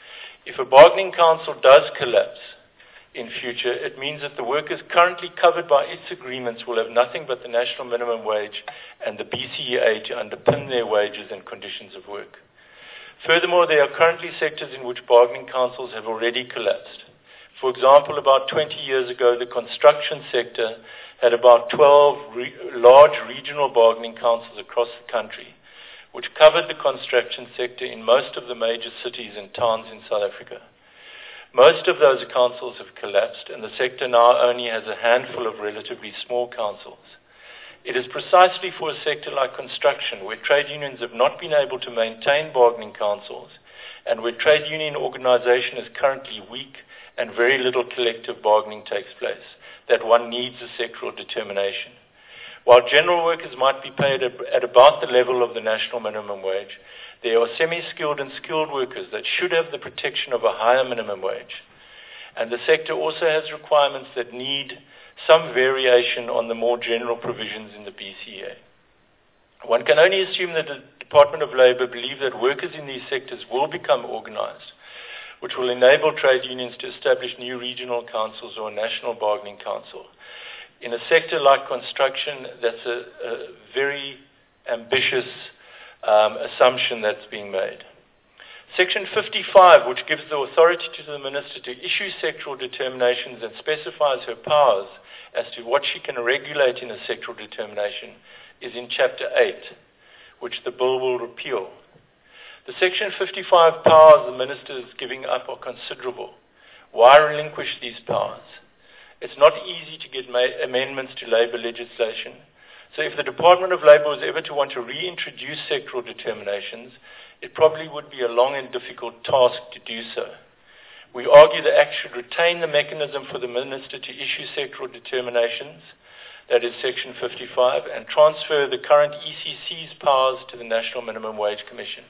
If a bargaining council does collapse in future, it means that the workers currently covered by its agreements will have nothing but the national minimum wage and the B C A to underpin their wages and conditions of work. Furthermore, there are currently sectors in which bargaining councils have already collapsed. For example, about twenty years ago, the construction sector had about twelve re- large regional bargaining councils across the country, which covered the construction sector in most of the major cities and towns in South Africa. Most of those councils have collapsed, and the sector now only has a handful of relatively small councils. It is precisely for a sector like construction, where trade unions have not been able to maintain bargaining councils, and where trade union organization is currently weak and very little collective bargaining takes place, that one needs a sectoral determination. While general workers might be paid at about the level of the national minimum wage, there are semi-skilled and skilled workers that should have the protection of a higher minimum wage. And the sector also has requirements that need some variation on the more general provisions in the B C A. One can only assume that the Department of Labour believe that workers in these sectors will become organized, which will enable trade unions to establish new regional councils or a national bargaining council. In a sector like construction, that's a, a very ambitious um, assumption that's being made. Section fifty-five, which gives the authority to the minister to issue sectoral determinations and specifies her powers as to what she can regulate in a sectoral determination, is in Chapter eight, which the bill will repeal. The Section fifty-five powers the minister is giving up are considerable. Why relinquish these powers? It's not easy to get ma- amendments to labour legislation. So if the Department of Labour was ever to want to reintroduce sectoral determinations, it probably would be a long and difficult task to do so. We argue the Act should retain the mechanism for the minister to issue sectoral determinations, that is Section fifty-five, and transfer the current E C C's powers to the National Minimum Wage Commission.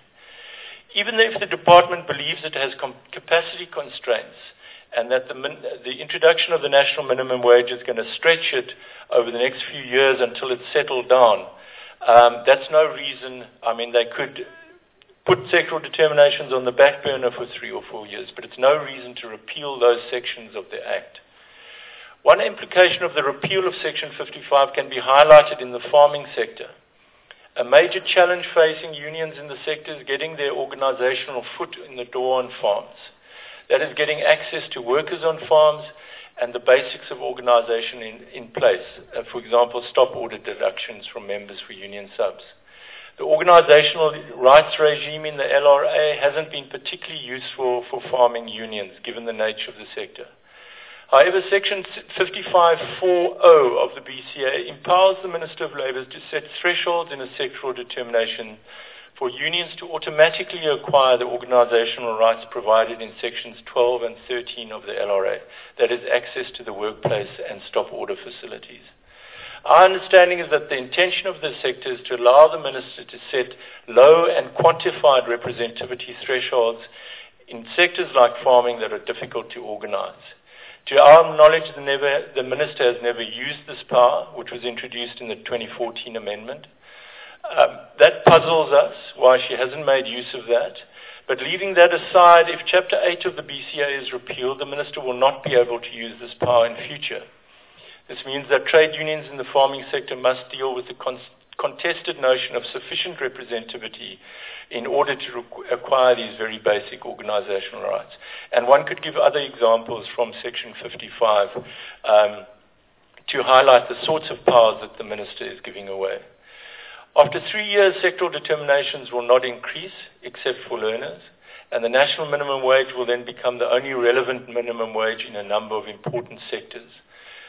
Even if the department believes it has com- capacity constraints, and that the, min- the introduction of the national minimum wage is going to stretch it over the next few years until it's settled down, um, that's no reason. I mean, they could put sectoral determinations on the back burner for three or four years, but it's no reason to repeal those sections of the Act. One implication of the repeal of Section fifty-five can be highlighted in the farming sector. A major challenge facing unions in the sector is getting their organizational foot in the door on farms. That is getting access to workers on farms and the basics of organization in, in place. Uh, for example, stop order deductions from members for union subs. The organizational rights regime in the L R A hasn't been particularly useful for farming unions, given the nature of the sector. However, Section fifty-five four oh of the B C A empowers the Minister of Labour to set thresholds in a sectoral determination for unions to automatically acquire the organizational rights provided in Sections twelve and thirteen of the L R A, that is, access to the workplace and stop order facilities. Our understanding is that the intention of the sector is to allow the minister to set low and quantified representativity thresholds in sectors like farming that are difficult to organize. To our knowledge, the, never, the minister has never used this power, which was introduced in the twenty fourteen amendment. Um, that puzzles us, why she hasn't made use of that. But leaving that aside, if Chapter eight of the B C A is repealed, the minister will not be able to use this power in future. This means that trade unions in the farming sector must deal with the con- contested notion of sufficient representativity in order to re- acquire these very basic organizational rights. And one could give other examples from Section fifty-five um, to highlight the sorts of powers that the minister is giving away. After three years, sectoral determinations will not increase, except for learners, and the national minimum wage will then become the only relevant minimum wage in a number of important sectors.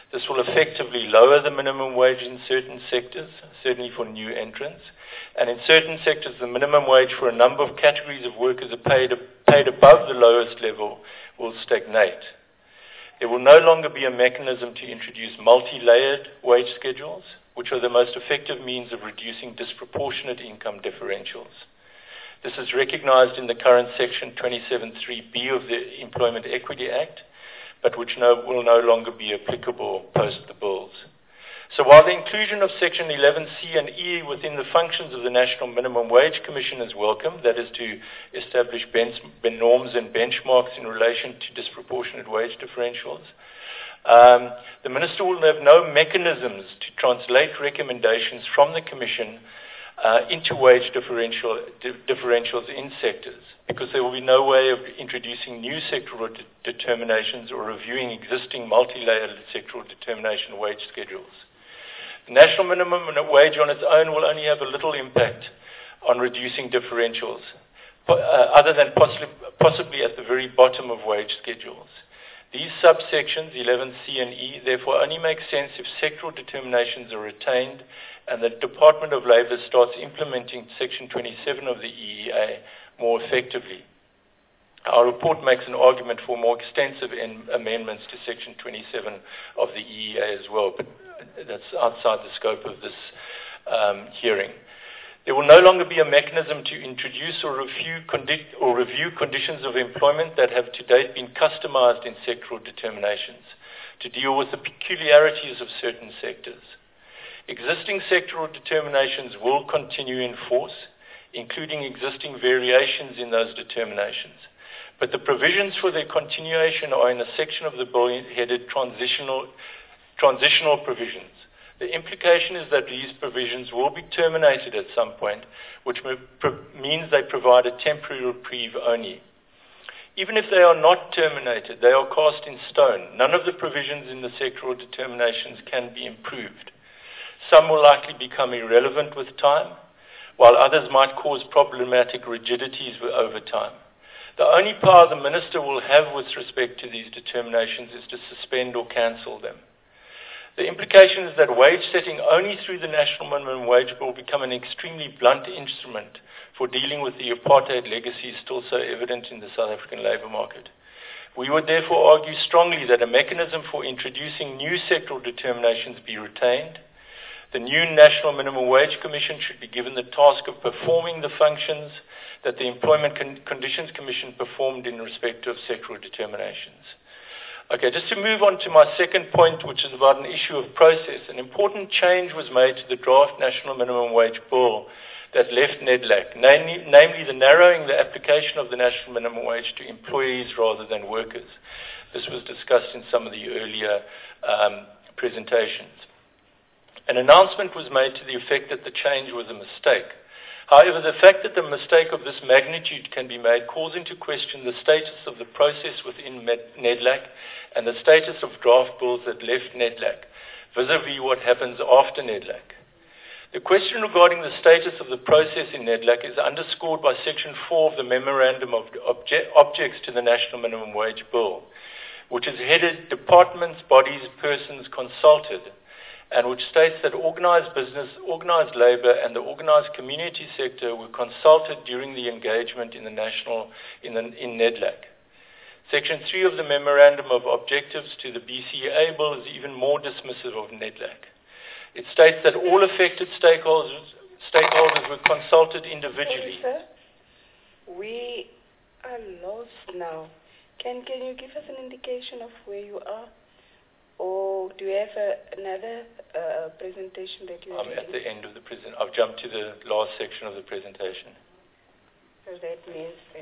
This will effectively lower the minimum wage in certain sectors, certainly for new entrants. And in certain sectors, the minimum wage for a number of categories of workers are paid, paid above the lowest level will stagnate. There will no longer be a mechanism to introduce multi-layered wage schedules, which are the most effective means of reducing disproportionate income differentials. This is recognized in the current Section twenty-seven three B of the Employment Equity Act, but which no, will no longer be applicable post the bills. So while the inclusion of Section eleven C and E within the functions of the National Minimum Wage Commission is welcome, that is to establish bench, norms and benchmarks in relation to disproportionate wage differentials, um, the Minister will have no mechanisms to translate recommendations from the Commission uh, into wage differential, di- differentials in sectors, because there will be no way of introducing new sectoral de- determinations or reviewing existing multi-layered sectoral determination wage schedules. The national minimum wage on its own will only have a little impact on reducing differentials, po- uh, other than possibly, possibly at the very bottom of wage schedules. These subsections, eleven C and E, therefore only make sense if sectoral determinations are retained and the Department of Labour starts implementing Section twenty-seven of the E E A more effectively. Our report makes an argument for more extensive in amendments to Section twenty-seven of the E E A as well, but that's outside the scope of this um, hearing. There will no longer be a mechanism to introduce or review, condi- or review conditions of employment that have to date been customized in sectoral determinations to deal with the peculiarities of certain sectors. Existing sectoral determinations will continue in force, including existing variations in those determinations. But the provisions for their continuation are in a section of the bill headed transitional, transitional provisions. The implication is that these provisions will be terminated at some point, which means they provide a temporary reprieve only. Even if they are not terminated, they are cast in stone. None of the provisions in the sectoral determinations can be improved. Some will likely become irrelevant with time, while others might cause problematic rigidities over time. The only power the Minister will have with respect to these determinations is to suspend or cancel them. The implication is that wage setting only through the National Minimum Wage Bill will become an extremely blunt instrument for dealing with the apartheid legacy still so evident in the South African labour market. We would therefore argue strongly that a mechanism for introducing new sectoral determinations be retained. The new National Minimum Wage Commission should be given the task of performing the functions that the Employment Con- Conditions Commission performed in respect of sectoral determinations. Okay, just to move on to my second point, which is about an issue of process. An important change was made to the draft National Minimum Wage Bill that left NEDLAC, namely, namely the narrowing the application of the National Minimum Wage to employees rather than workers. This was discussed in some of the earlier um, presentations. An announcement was made to the effect that the change was a mistake. However, the fact that the mistake of this magnitude can be made calls into question the status of the process within NEDLAC and the status of draft bills that left NEDLAC, vis-a-vis what happens after NEDLAC. The question regarding the status of the process in NEDLAC is underscored by Section four of the Memorandum of Obje- Objects to the National Minimum Wage Bill, which is headed Departments, Bodies, Persons Consulted, and which states that organized business, organized labor, and the organized community sector were consulted during the engagement in the national in, the, in NEDLAC. Section three of the Memorandum of Objectives to the B C A bill is even more dismissive of NEDLAC. It states that all affected stakeholders, stakeholders were consulted individually. Sorry, sir. We are lost now. Can, can you give us an indication of where you are? Or do you have a, another uh, presentation that you I'm reading? at the end of the present. I've jumped to the last section of the presentation. So that means that...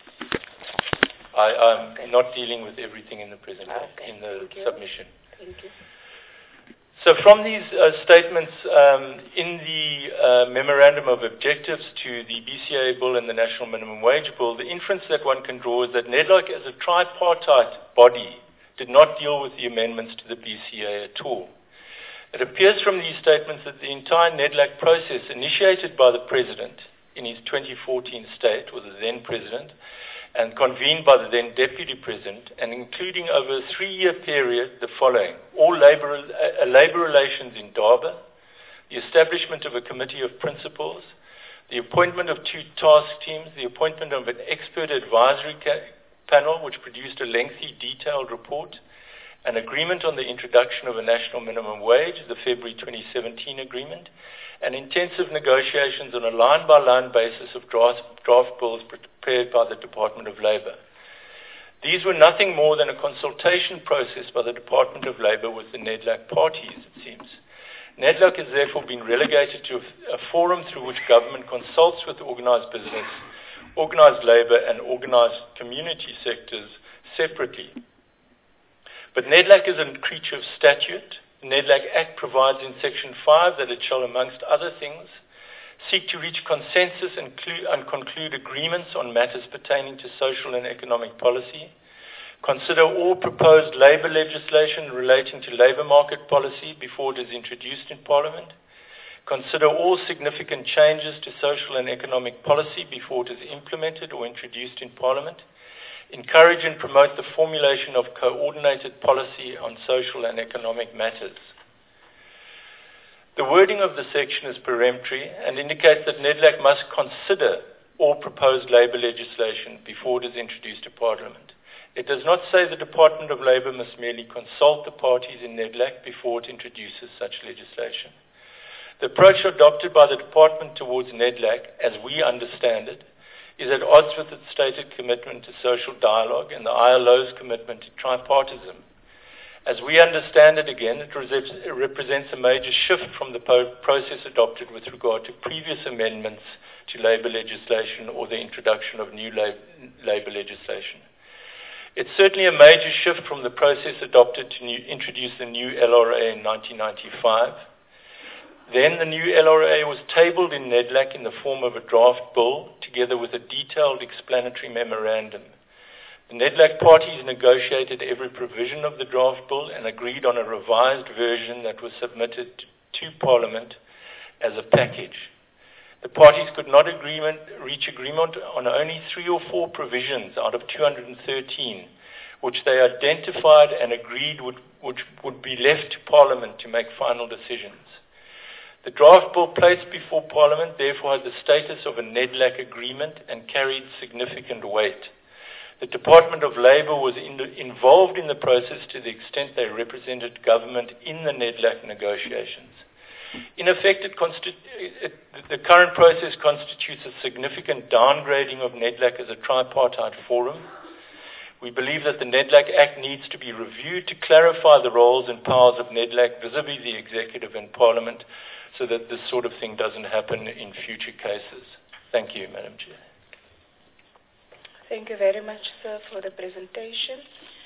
I, I'm okay. not dealing with everything in the presentation, okay. in the Thank you. submission. Thank you. So from these uh, statements um, in the uh, Memorandum of Objectives to the B C A Bill and the National Minimum Wage Bill, the inference that one can draw is that NEDLAC as a tripartite body did not deal with the amendments to the B C A at all. It appears from these statements that the entire NEDLAC process initiated by the President in his twenty fourteen state, or the then President, and convened by the then Deputy President, and including over a three-year period the following: all labor, uh, labor relations in Durban, the establishment of a committee of principals, the appointment of two task teams, the appointment of an expert advisory panel which produced a lengthy, detailed report, an agreement on the introduction of a national minimum wage, the February twenty seventeen agreement, and intensive negotiations on a line-by-line basis of draft, draft bills prepared by the Department of Labour. These were nothing more than a consultation process by the Department of Labour with the NEDLAC parties, it seems. NEDLAC has therefore been relegated to a, a forum through which government consults with organised business, organised labour and organised community sectors separately. But NEDLAC is a creature of statute. The NEDLAC Act provides in Section five that it shall, amongst other things, seek to reach consensus and, and conclude agreements on matters pertaining to social and economic policy, consider all proposed labour legislation relating to labour market policy before it is introduced in Parliament, consider all significant changes to social and economic policy before it is implemented or introduced in Parliament, encourage and promote the formulation of coordinated policy on social and economic matters. The wording of the section is peremptory and indicates that NEDLAC must consider all proposed labour legislation before it is introduced to Parliament. It does not say the Department of Labour must merely consult the parties in NEDLAC before it introduces such legislation. The approach adopted by the Department towards NEDLAC, as we understand it, is at odds with its stated commitment to social dialogue and the I L O's commitment to tripartism. As we understand it again, it represents a major shift from the process adopted with regard to previous amendments to labour legislation or the introduction of new labour legislation. It's certainly a major shift from the process adopted to new, introduce the new L R A in nineteen ninety-five. Then the new L R A was tabled in NEDLAC in the form of a draft bill, together with a detailed explanatory memorandum. The NEDLAC parties negotiated every provision of the draft bill and agreed on a revised version that was submitted to Parliament as a package. The parties could not agreement, reach agreement on only three or four provisions out of two hundred thirteen, which they identified and agreed would, which would be left to Parliament to make final decisions. The draft bill placed before Parliament therefore had the status of a NEDLAC agreement and carried significant weight. The Department of Labour was in the, involved in the process to the extent they represented government in the NEDLAC negotiations. In effect, it it, the current process constitutes a significant downgrading of NEDLAC as a tripartite forum. We believe that the NEDLAC Act needs to be reviewed to clarify the roles and powers of NEDLAC vis-à-vis the Executive and Parliament, so that this sort of thing doesn't happen in future cases. Thank you, Madam Chair. Thank you very much, sir, for the presentation.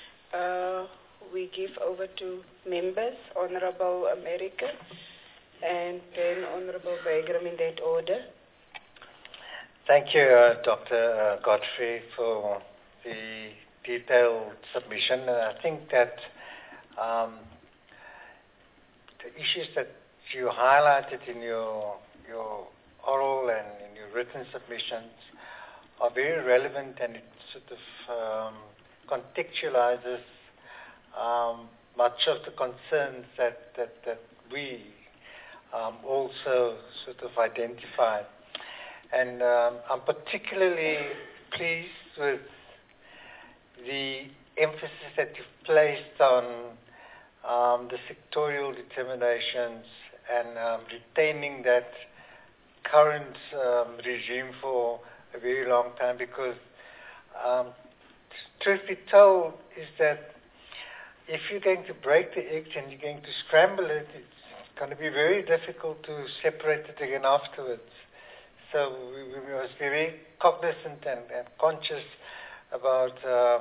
Uh, we give over to members, Honourable America, and then Honourable Bagram in that order. Thank you, uh, Doctor Uh, Godfrey, for the detailed submission. And I think that um, the issues that you highlighted in your your oral and in your written submissions are very relevant, and it sort of um, contextualizes um, much of the concerns that, that, that we um, also sort of identified. And um, I'm particularly pleased with the emphasis that you've placed on um, the sectorial determinations and um, retaining that current um, regime for a very long time, because um, truth be told is that if you're going to break the egg and you're going to scramble it, it's going to be very difficult to separate it again afterwards. So we, we must be very cognizant and, and conscious about um,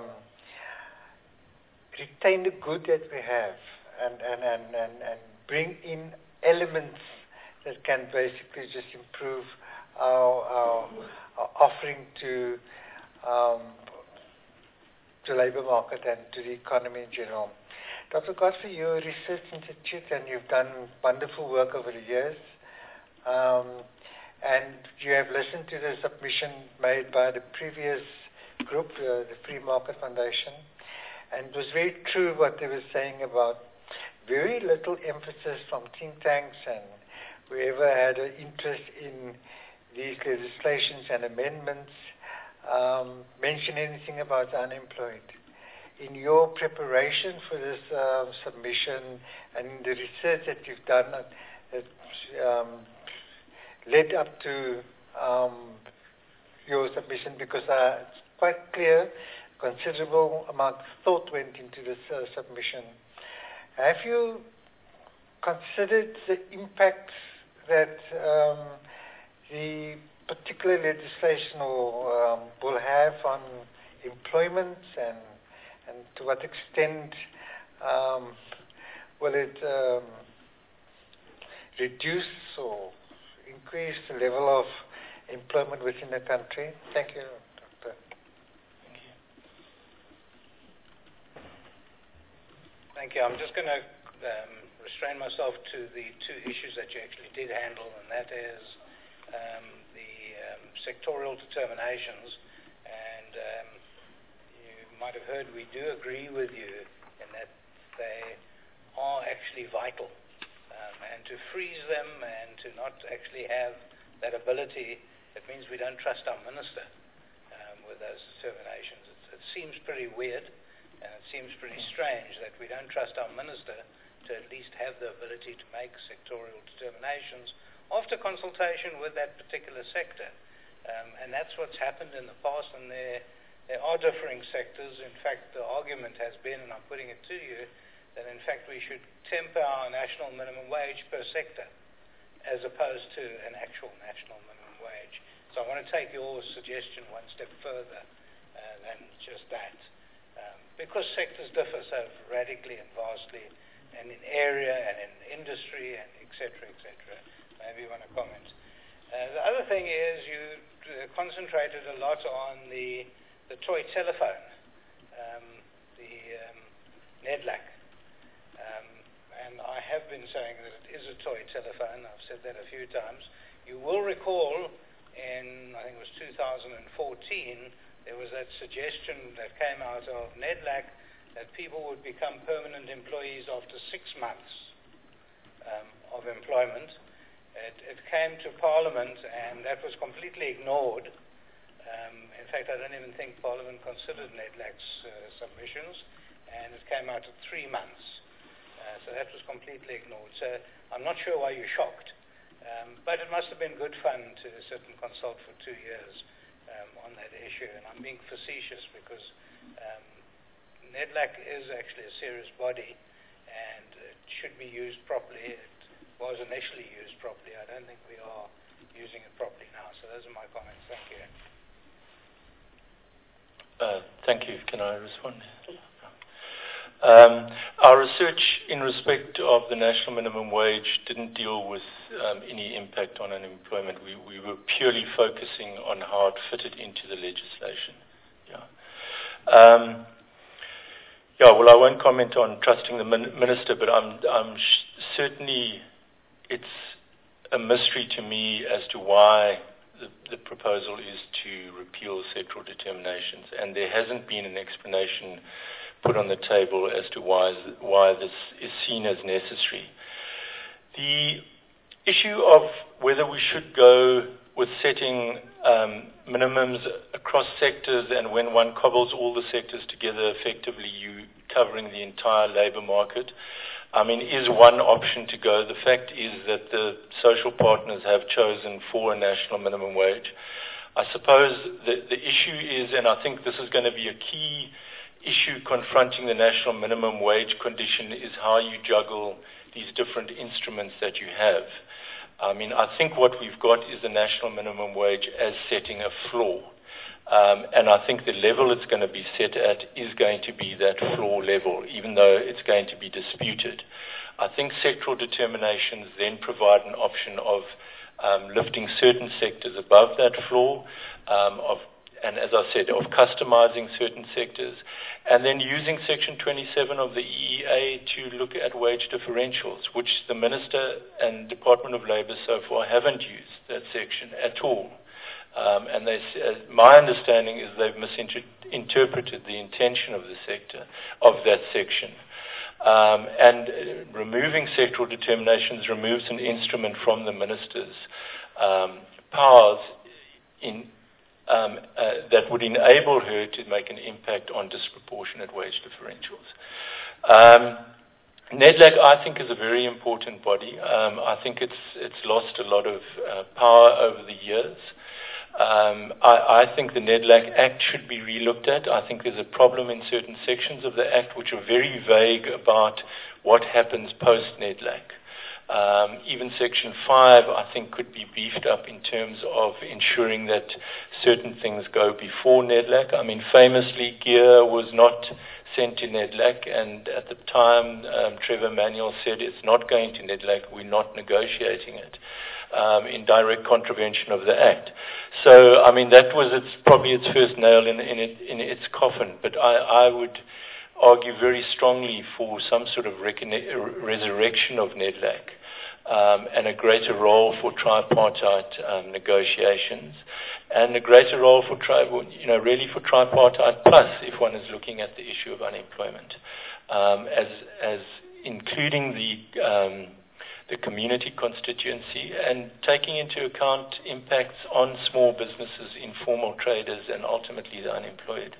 retain the good that we have and, and, and, and, and bring in elements that can basically just improve our, our, our offering to um, the labour market and to the economy in general. Doctor Godfrey, you're a research institute and you've done wonderful work over the years. Um, and you have listened to the submission made by the previous group, uh, the Free Market Foundation, and it was very true what they were saying about very little emphasis from think tanks and whoever had an interest in these legislations and amendments um, mention anything about the unemployed. In your preparation for this uh, submission and the research that you've done uh, that um, led up to um, your submission, because uh, it's quite clear, considerable amount of thought went into this uh, submission. Have you considered the impact that um, the particular legislation will, um, will have on employment, and and to what extent um, will it um, reduce or increase the level of employment within the country? Thank you, Doctor. Thank you. Thank you. I'm just going to um, restrain myself to the two issues that you actually did handle, and that is um, the um, sectorial determinations. And um, you might have heard we do agree with you in that they are actually vital. Um, and to freeze them and to not actually have that ability, it means we don't trust our minister um, with those determinations. It, it seems pretty weird, and it seems pretty strange that we don't trust our minister to at least have the ability to make sectorial determinations after consultation with that particular sector. Um, and that's what's happened in the past, and there, there are differing sectors. In fact, the argument has been, and I'm putting it to you, that in fact we should temper our national minimum wage per sector as opposed to an actual national minimum wage. So I want to take your suggestion one step further uh, than just that. Um, because sectors differ so radically and vastly, and in area and in industry and et cetera, et cetera. Maybe you want to comment. Uh, the other thing is you uh, concentrated a lot on the, the toy telephone, um, the um, NEDLAC. Um, and I have been saying that it is a toy telephone. I've said that a few times. You will recall in, I think it was two thousand fourteen, there was that suggestion that came out of NEDLAC that people would become permanent employees after six months um, of employment. It, it came to Parliament, and that was completely ignored. Um, in fact, I don't even think Parliament considered NEDLAC's uh, submissions, and it came out at three months. Uh, so that was completely ignored. So I'm not sure why you're shocked, um, but it must have been good fun to sit and consult for two years um, on that issue. And I'm being facetious because um, NEDLAC is actually a serious body, and it should be used properly. It was initially used properly. I don't think we are using it properly now. So those are my comments. Thank you. Uh, thank you. Can I respond? Um, our research in respect of the national minimum wage didn't deal with um, any impact on unemployment. We, we were purely focusing on how it fitted into the legislation. Yeah. Um, yeah. Well, I won't comment on trusting the min- minister, but I'm, I'm sh- certainly it's a mystery to me as to why the, the proposal is to repeal sectoral determinations, and there hasn't been an explanation put on the table as to why why this is seen as necessary. The issue of whether we should go with setting um, minimums across sectors, and when one cobbles all the sectors together, effectively you covering the entire labour market, I mean, is one option to go. The fact is that the social partners have chosen for a national minimum wage. I suppose the, the issue is, and I think this is going to be a key issue confronting the national minimum wage condition, is how you juggle these different instruments that you have. I mean, I think what we've got is the national minimum wage as setting a floor. Um, and I think the level it's going to be set at is going to be that floor level, even though it's going to be disputed. I think sectoral determinations then provide an option of um, lifting certain sectors above that floor, um, of and as I said, of customizing certain sectors, and then using Section twenty-seven of the E E A to look at wage differentials, which the Minister and Department of Labour so far haven't used that section at all. Um, and they, uh, my understanding is they've misinterpreted the intention of the sector, of that section. Um, and uh, removing sectoral determinations removes an instrument from the minister's um, powers in, um, uh, that would enable her to make an impact on disproportionate wage differentials. Um, NEDLAC, I think, is a very important body. Um, I think it's it's lost a lot of uh, power over the years. Um, I, I think the NEDLAC Act should be relooked at. I think there's a problem in certain sections of the Act which are very vague about what happens post-NEDLAC. Um, even Section five, I think, could be beefed up in terms of ensuring that certain things go before NEDLAC. I mean, famously, gear was not sent to NEDLAC, and at the time, um, Trevor Manuel said it's not going to NEDLAC, we're not negotiating it, um, in direct contravention of the Act. So, I mean, that was its, probably its first nail in, in, it, in its coffin, but I, I would argue very strongly for some sort of resurrection of NEDLAC um, and a greater role for tripartite um, negotiations, and a greater role for tri- you know, really for tripartite plus, if one is looking at the issue of unemployment, um, as as including the um, the community constituency and taking into account impacts on small businesses, informal traders, and ultimately the unemployed.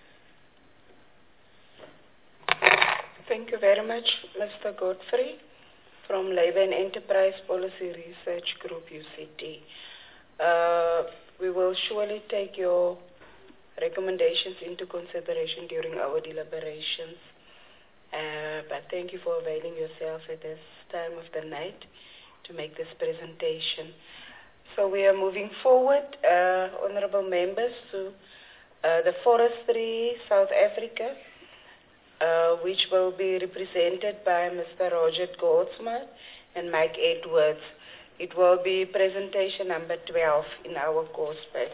Thank you very much, Mister Godfrey, from Labour and Enterprise Policy Research Group, U C T. Uh, we will surely take your recommendations into consideration during our deliberations. Uh, but thank you for availing yourself at this time of the night to make this presentation. So we are moving forward, uh, honorable members, to uh, the Forestry South Africa, uh, which will be represented by Mister Roger Goldsmith and Mike Edwards. It will be presentation number twelve in our course pack.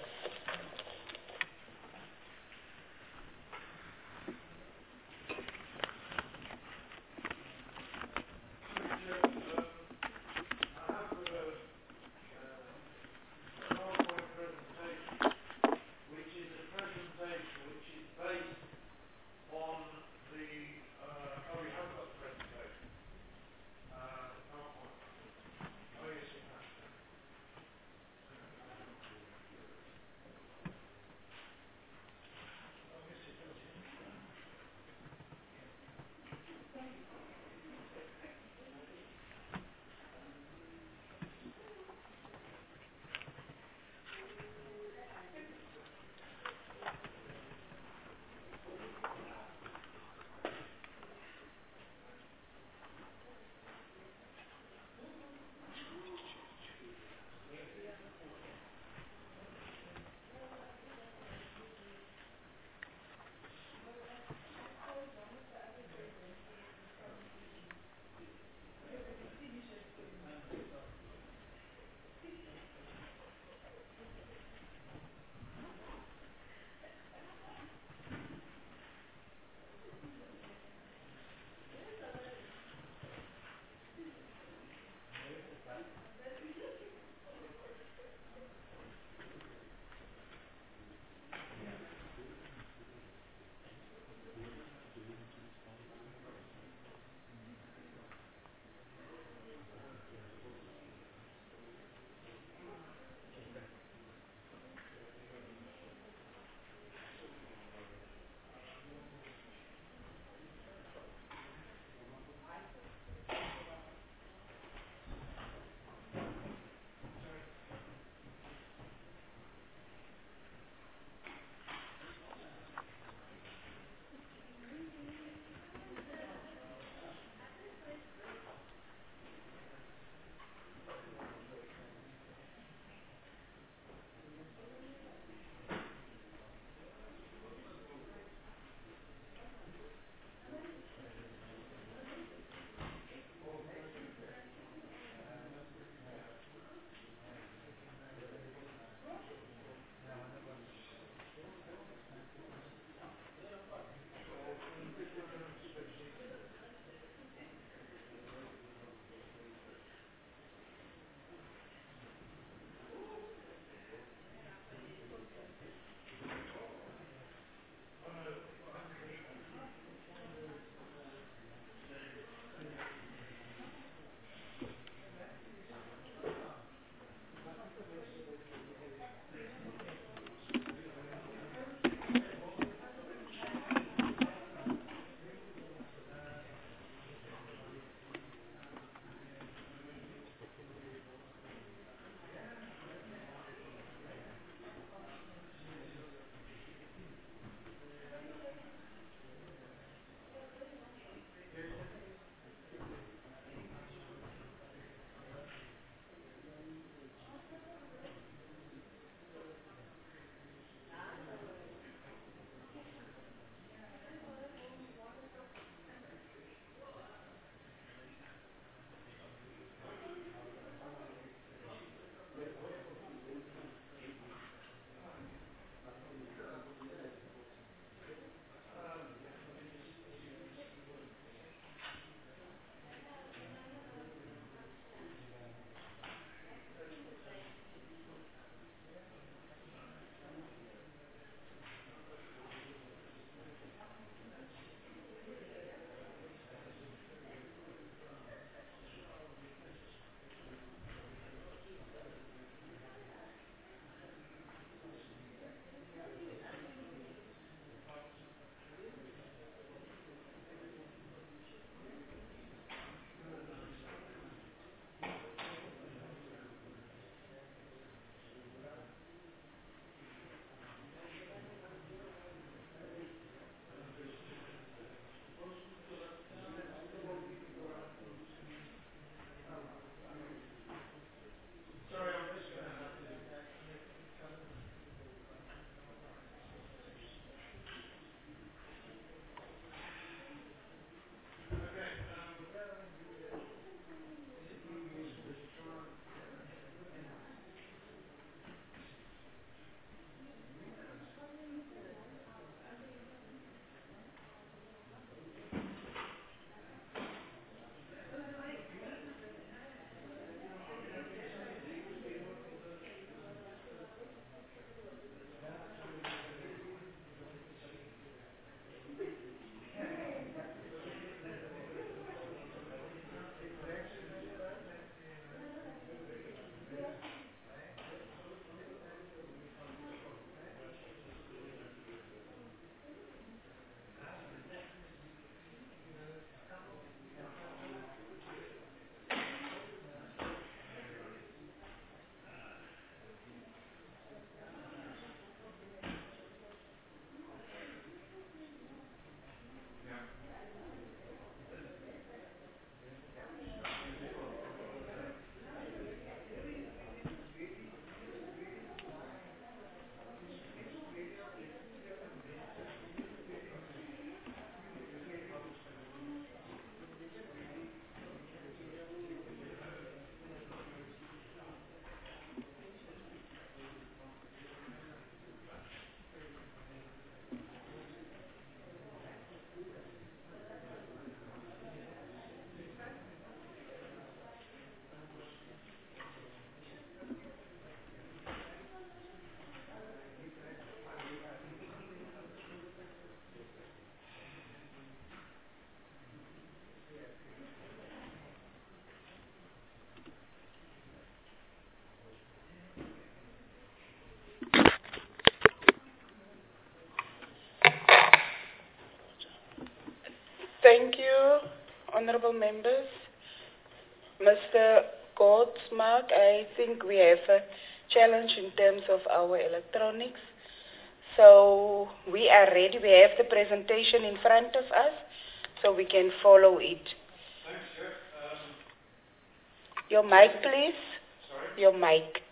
you, honorable members. Mister Godsmark, I think we have a challenge in terms of our electronics. So we are ready. We have the presentation in front of us, so we can follow it. Thanks, Chair. Um, Your mic, please. sorry? Your mic.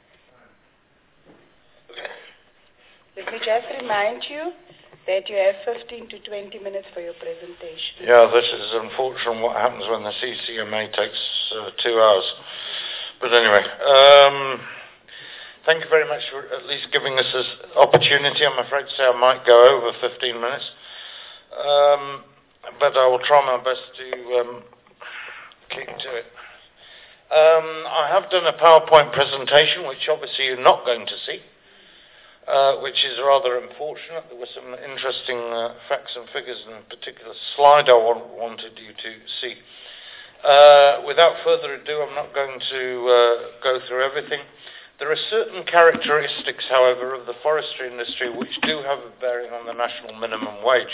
Let me just remind you that you have fifteen to twenty minutes for your presentation. Yeah, this is unfortunate what happens when the C C M A takes uh, two hours. But anyway, um, thank you very much for at least giving us this opportunity. I'm afraid to say I might go over fifteen minutes. Um, but I will try my best to um, keep to it. Um, I have done a PowerPoint presentation, which obviously you're not going to see. Uh, which is rather unfortunate. There were some interesting uh, facts and figures in a particular slide I want, wanted you to see. Uh, without further ado, I'm not going to uh, go through everything. There are certain characteristics, however, of the forestry industry which do have a bearing on the national minimum wage.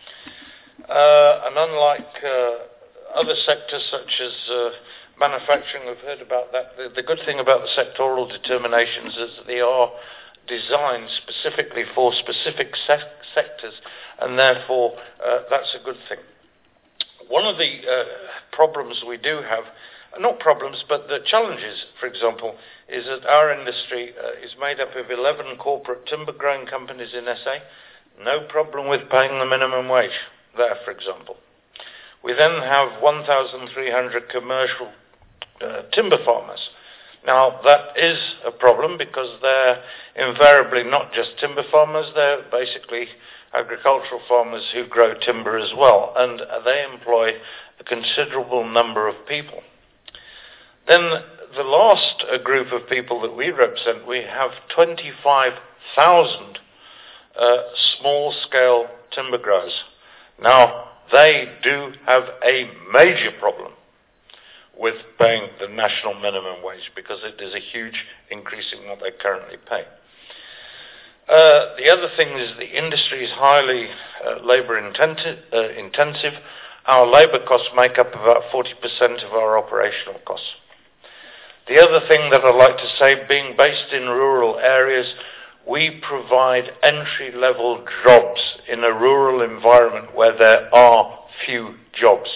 Uh, and unlike uh, other sectors such as uh, manufacturing, we've heard about that, the, the good thing about the sectoral determinations is that they are designed specifically for specific se- sectors, and therefore uh, that's a good thing. One of the uh, problems we do have, not problems, but the challenges, for example, is that our industry uh, is made up of eleven corporate timber growing companies in S A. No problem with paying the minimum wage there, for example. We then have one thousand three hundred commercial uh, timber farmers. Now, that is a problem because they're invariably not just timber farmers, they're basically agricultural farmers who grow timber as well, and they employ a considerable number of people. Then the last uh, group of people that we represent, we have twenty-five thousand uh, small-scale timber growers. Now, they do have a major problem with paying the national minimum wage because it is a huge increase in what they currently pay. Uh, the other thing is the industry is highly uh, labour intensive, uh, intensive. Our labour costs make up about forty percent of our operational costs. The other thing that I'd like to say, being based in rural areas, we provide entry-level jobs in a rural environment where there are few jobs.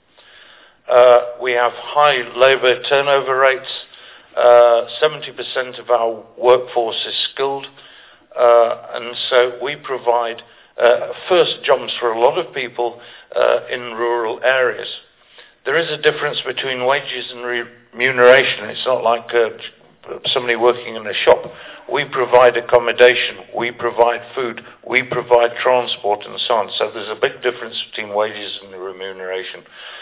Uh, we have high labour turnover rates. Uh, seventy percent of our workforce is skilled. Uh, and so we provide uh, first jobs for a lot of people uh, in rural areas. There is a difference between wages and remuneration. It's not like uh, somebody working in a shop. We provide accommodation, we provide food, we provide transport and so on. So there's a big difference between wages and remuneration.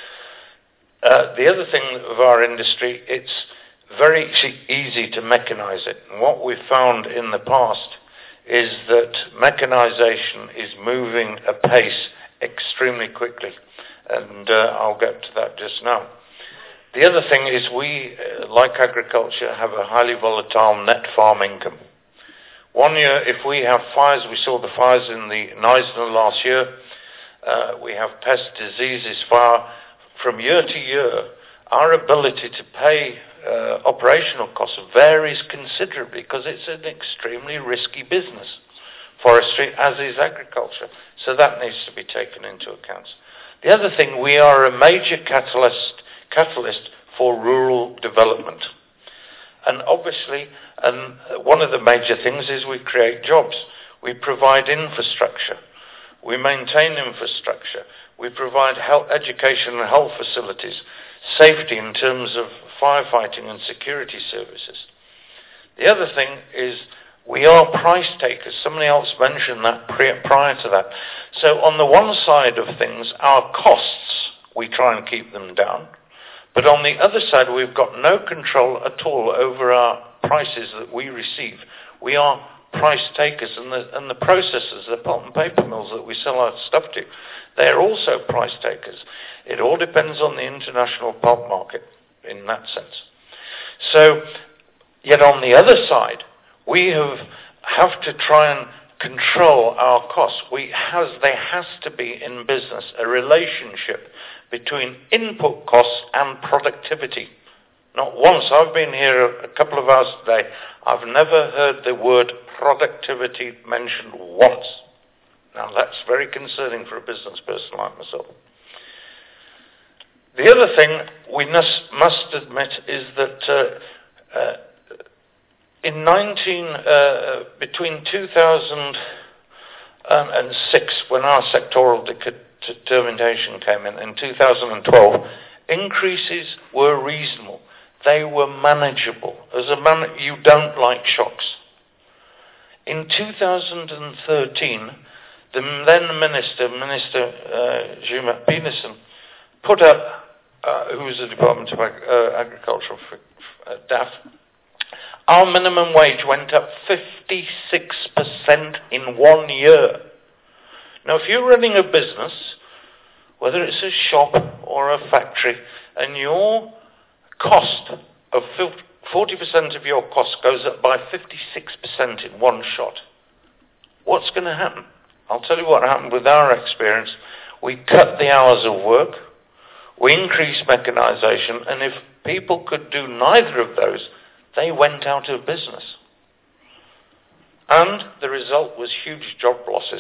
Uh, the other thing of our industry, it's very easy to mechanize it. And what we've found in the past is that mechanization is moving apace extremely quickly. And uh, I'll get to that just now. The other thing is we, uh, like agriculture, have a highly volatile net farm income. One year, if we have fires, we saw the fires in the Knysna last year, uh, we have pest diseases, fire. From year to year, our ability to pay uh, operational costs varies considerably because it's an extremely risky business, forestry, as is agriculture. So that needs to be taken into account. The other thing, we are a major catalyst, catalyst for rural development. And obviously, um, one of the major things is we create jobs. We provide infrastructure. We maintain infrastructure. We provide health, education and health facilities, safety in terms of firefighting and security services. The other thing is we are price takers. Somebody else mentioned that prior to that. So on the one side of things, our costs, we try and keep them down. But on the other side, we've got no control at all over our prices that we receive. We are price takers, and the, and the processors, the pulp and paper mills that we sell our stuff to, they're also price takers. It all depends on the international pulp market in that sense. So, yet on the other side, we have, have to try and control our costs. We has, there has to be in business a relationship between input costs and productivity. Not once, I've been here a couple of hours today, I've never heard the word productivity mentioned once. Now that's very concerning for a business person like myself. The other thing we must, must admit is that uh, uh, in nineteen, uh, between two thousand six, when our sectoral determination came in, in two thousand twelve, increases were reasonable. They were manageable. As a man, you don't like shocks. In two thousand thirteen, the then minister, Minister uh, Juma Pietersen, put up, uh, who was the Department of Ag- uh, Agriculture, uh, D A F, our minimum wage went up fifty-six percent in one year. Now, if you're running a business, whether it's a shop or a factory, and your cost of forty percent of your cost goes up by fifty-six percent in one shot, what's going to happen? I'll tell you what happened with our experience. We cut the hours of work, we increased mechanization, and if people could do neither of those, they went out of business. And the result was huge job losses.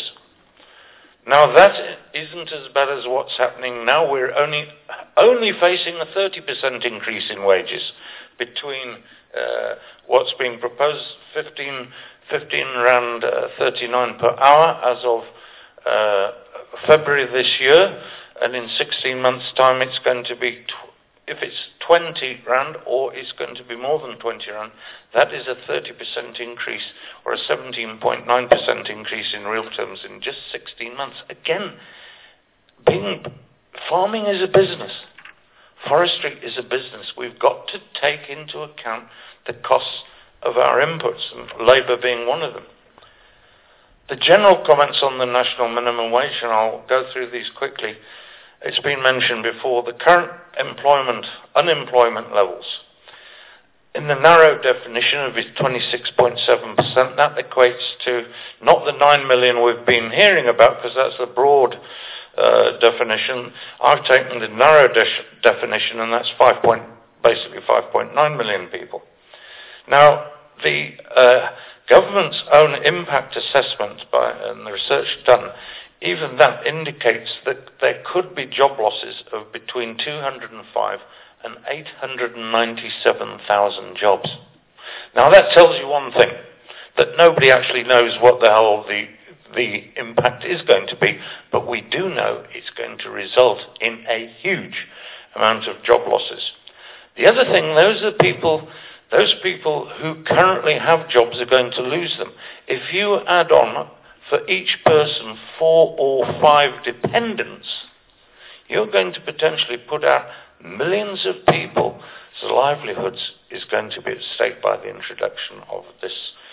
Now that isn't as bad as what's happening now. We're only only facing a thirty percent increase in wages between uh, what's being proposed, fifteen, fifteen rand uh, thirty-nine per hour as of uh, February this year, and in sixteen months' time it's going to be, tw- if it's twenty rand, or it's going to be more than twenty rand, that is a thirty percent increase, or a seventeen point nine percent increase in real terms in just sixteen months. Again, being, farming is a business. Forestry is a business. We've got to take into account the costs of our inputs, and labour being one of them. The general comments on the national minimum wage, and I'll go through these quickly. It's been mentioned before, the current employment, unemployment levels. In the narrow definition of it, twenty-six point seven percent, that equates to not the nine million we've been hearing about, because that's the broad uh, definition. I've taken the narrow de- definition, and that's five point, basically five point nine million people. Now, the uh, government's own impact assessment by, and the research done, even that indicates that there could be job losses of between two hundred five and eight hundred ninety-seven thousand jobs. Now that tells you one thing, that nobody actually knows what the hell the, the impact is going to be, but we do know it's going to result in a huge amount of job losses. The other thing, those are people, those people who currently have jobs are going to lose them. If you add on for each person four or five dependents, you're going to potentially put out millions of people's livelihoods is going to be at stake by the introduction of this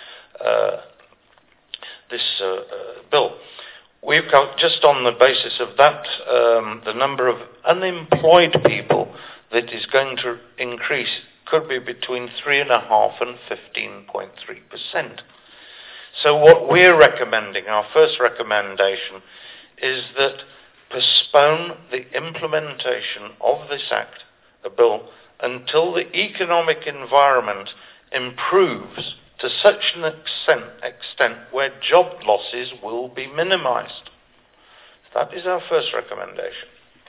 uh, this uh, uh, bill. We've got, just on the basis of that, um, the number of unemployed people that is going to increase could be between three and a half and fifteen point three percent. So what we're recommending, our first recommendation, is that postpone the implementation of this act, the bill, until the economic environment improves to such an extent, extent where job losses will be minimized. That is our first recommendation.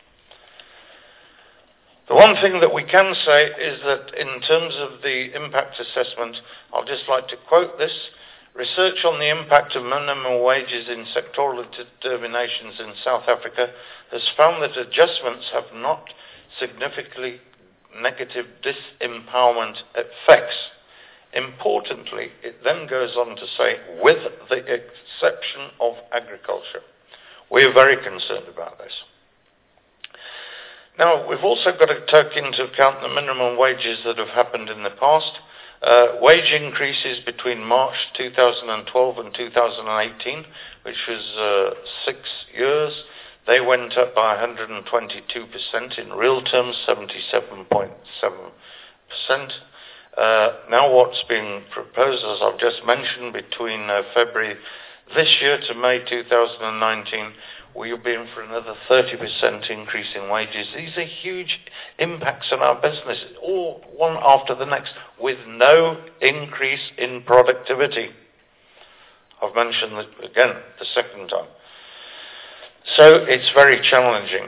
The one thing that we can say is that in terms of the impact assessment, I'll just like to quote this. Research on the impact of minimum wages in sectoral determinations in South Africa has found that adjustments have not significantly negative disempowerment effects. Importantly, it then goes on to say, with the exception of agriculture. We're very concerned about this. Now, we've also got to take into account the minimum wages that have happened in the past. Uh, wage increases between March two thousand twelve and two thousand eighteen, which was uh, six years, they went up by one hundred twenty-two percent, in real terms seventy-seven point seven percent. Uh, now what's being proposed, as I've just mentioned, between uh, February This year to May two thousand nineteen, we've been for another thirty percent increase in wages. These are huge impacts on our business, all one after the next, with no increase in productivity. I've mentioned that again the second time. So it's very challenging.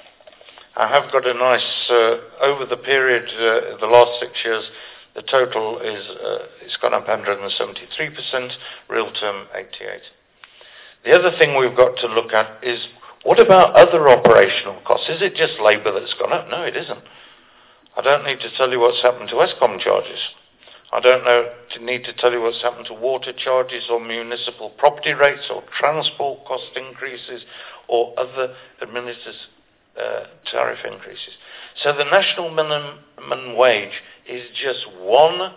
I have got a nice, uh, over the period, uh, the last six years, the total is, uh, it's gone up one hundred seventy-three percent, real term eighty-eight. The other thing we've got to look at is, what about other operational costs? Is it just labour that's gone up? No, it isn't. I don't need to tell you what's happened to Eskom charges. I don't know, to need to tell you what's happened to water charges or municipal property rates or transport cost increases or other administrative uh, tariff increases. So the national minimum wage is just one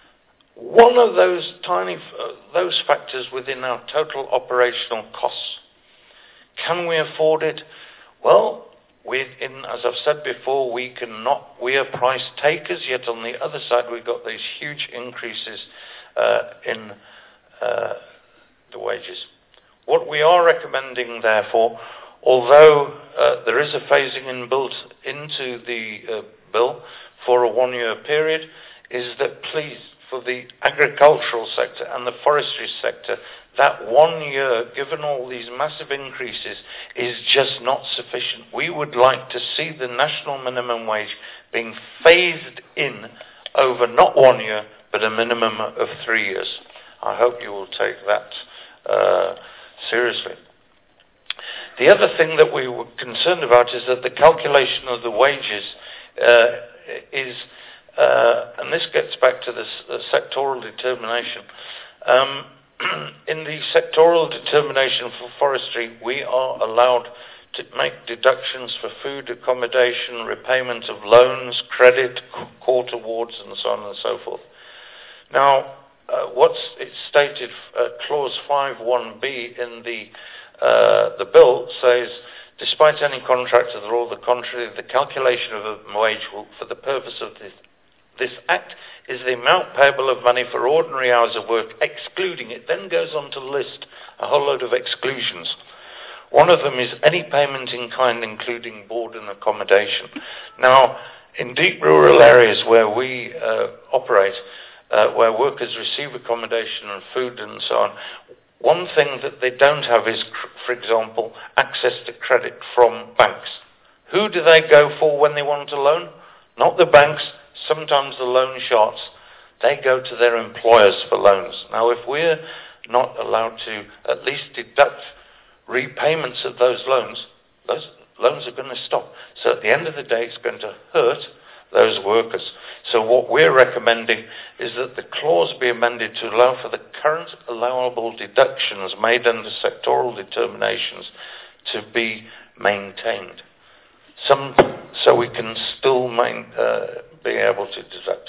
one of those tiny uh, those factors within our total operational costs. Can we afford it? Well, we, in, as I've said before, we cannot. We are price takers. Yet on the other side, we've got these huge increases uh, in uh, the wages. What we are recommending, therefore, although uh, there is a phasing in built into the uh, bill for a one-year period, is that please, for the agricultural sector and the forestry sector, that one year, given all these massive increases, is just not sufficient. We would like to see the national minimum wage being phased in over not one year, but a minimum of three years. I hope you will take that uh, seriously. The other thing that we were concerned about is that the calculation of the wages uh, is, uh, and this gets back to this uh, sectoral determination. Um, in the sectoral determination for forestry, we are allowed to make deductions for food, accommodation, repayment of loans, credit, court awards, and so on and so forth. Now, uh, what's it's stated, uh, clause five one B in the Uh, the bill says, despite any contract or all the contrary, the calculation of a wage will, for the purpose of this, this act is the amount payable of money for ordinary hours of work, excluding it. Then goes on to list a whole load of exclusions. One of them is any payment in kind, including board and accommodation. Now, in deep rural areas where we uh, operate, uh, where workers receive accommodation and food and so on, one thing that they don't have is, for example, access to credit from banks. Who do they go for when they want a loan? Not the banks, sometimes the loan sharks. They go to their employers for loans. Now, if we're not allowed to at least deduct repayments of those loans, those loans are going to stop. So at the end of the day, it's going to hurt those workers. So what we're recommending is that the clause be amended to allow for the current allowable deductions made under sectoral determinations to be maintained. Some, so we can still main, uh, be able to deduct.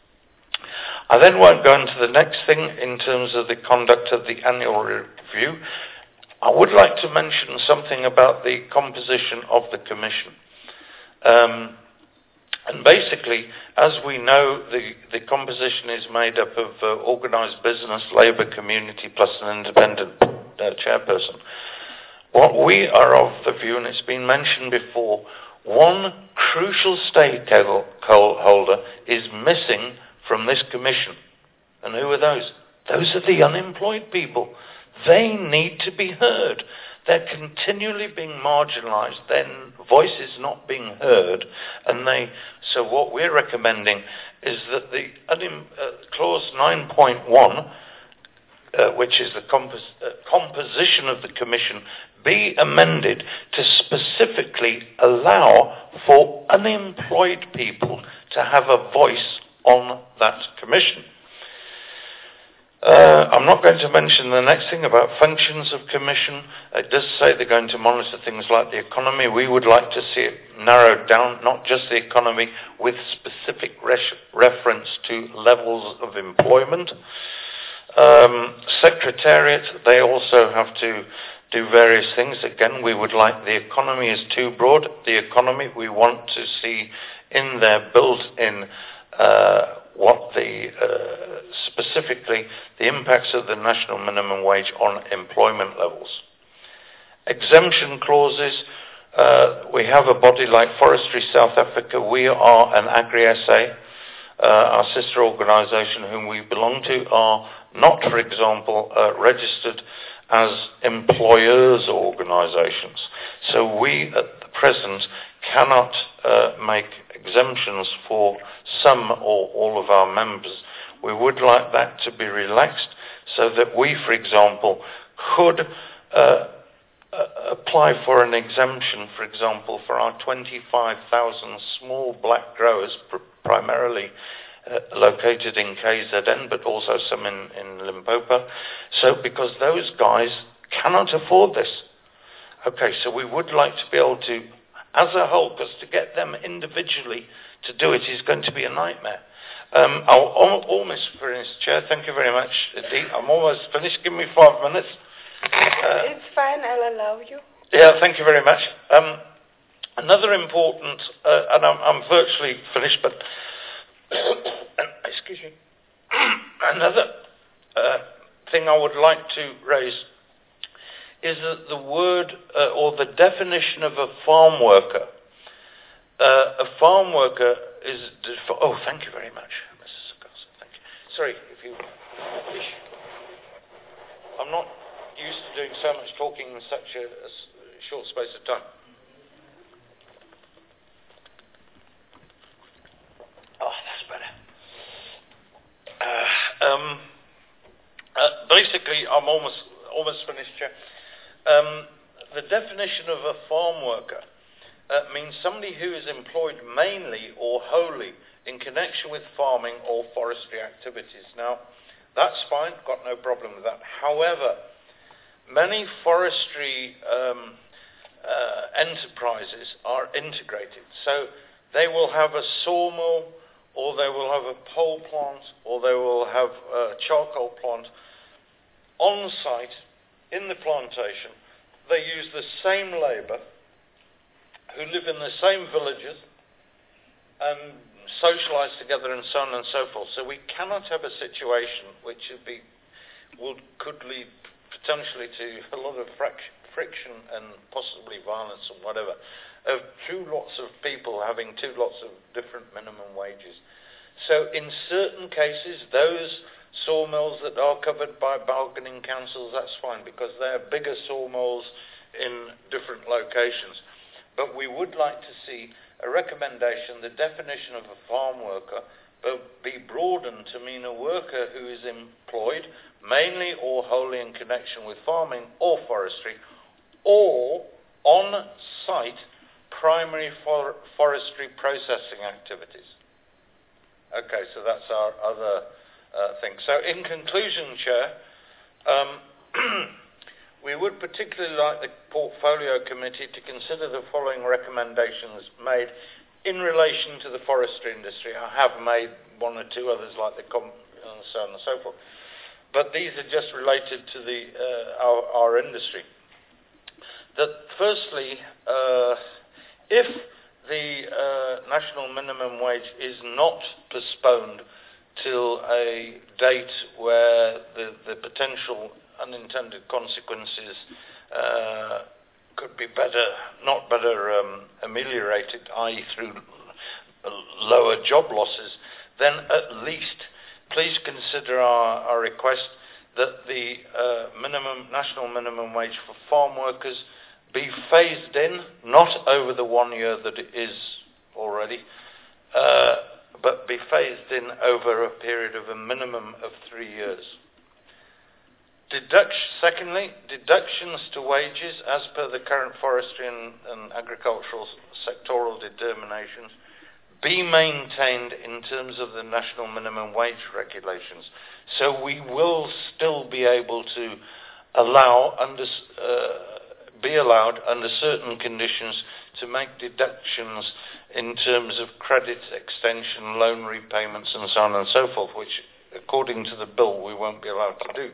I then won't go into the next thing in terms of the conduct of the annual review. I would like to mention something about the composition of the Commission. Um, And basically, as we know, the, the composition is made up of uh, organised business, labour, community, plus an independent uh, chairperson. What we are of the view, and it's been mentioned before, one crucial stakeholder is missing from this commission. And who are those? Those are the unemployed people. They need to be heard. They're continually being marginalised, their voice is not being heard, and they. So what we're recommending is that the uh, clause nine point one, uh, which is the compos- uh, composition of the Commission, be amended to specifically allow for unemployed people to have a voice on that Commission. Uh, I'm not going to mention the next thing about functions of Commission. It does say they're going to monitor things like the economy. We would like to see it narrowed down, not just the economy, with specific res- reference to levels of employment. Um, Secretariat, they also have to do various things. Again, we would like, the economy is too broad. The economy, we want to see in there built in uh, what the uh, specifically the impacts of the national minimum wage on employment levels. Exemption clauses. Uh, we have a body like Forestry South Africa. We are an Agri-S A. Uh, our sister organisation, whom we belong to, are not, for example, uh, registered as employers' organisations. So we, at the present, cannot uh, make exemptions for some or all of our members. We would like that to be relaxed so that we, for example, could uh, uh, apply for an exemption, for example, for our twenty-five thousand small black growers, pr- primarily uh, located in K Z N, but also some in, in Limpopo. So, because those guys cannot afford this. Okay, so we would like to be able to, as a whole, because to get them individually to do it is going to be a nightmare. Um, I'll al- almost finish, Chair. Thank you very much, Dee. I'm almost finished. Give me five minutes. Uh, it's fine. I'll allow you. Yeah, thank you very much. Um, another important, uh, and I'm, I'm virtually finished, but excuse me. Another uh, thing I would like to raise is that the word uh, or the definition of a farm worker. Uh, a farm worker is... Defi- oh, thank you very much, Missus Augusta. Thank you. Sorry, if you wish. I'm not used to doing so much talking in such a, a short space of time. Oh, that's better. Uh, um, uh, basically, I'm almost almost finished, Chair. Um, the definition of a farm worker uh, means somebody who is employed mainly or wholly in connection with farming or forestry activities. Now, that's fine, got no problem with that. However, many forestry um, uh, enterprises are integrated. So they will have a sawmill, or they will have a pole plant, or they will have a charcoal plant on site in the plantation. They use the same labour, who live in the same villages and socialise together and so on and so forth. So we cannot have a situation which would be, would, could lead potentially to a lot of friction, friction and possibly violence and whatever, of two lots of people having two lots of different minimum wages. So in certain cases, those sawmills that are covered by bargaining councils, that's fine, because they're bigger sawmills in different locations. But we would like to see a recommendation, the definition of a farm worker, but be broadened to mean a worker who is employed mainly or wholly in connection with farming or forestry, or on-site primary for forestry processing activities. Okay, so that's our other uh, thing. So in conclusion, Chair, um, we would particularly like the Portfolio Committee to consider the following recommendations made in relation to the forestry industry. I have made one or two others like the com- and so on and so forth. But these are just related to the uh, our, our industry. That firstly, uh, if the uh, national minimum wage is not postponed till a date where the, the potential unintended consequences uh, could be better, not better um, ameliorated, that is through lower job losses, then at least please consider our, our request that the uh, minimum national minimum wage for farm workers be phased in, not over the one year that it is already, uh, but be phased in over a period of a minimum of three years. Deduct, secondly, deductions to wages as per the current forestry and, and agricultural sectoral determinations be maintained in terms of the national minimum wage regulations. So we will still be able to allow under uh, be allowed under certain conditions to make deductions in terms of credit extension, loan repayments and so on and so forth, which according to the bill we won't be allowed to do.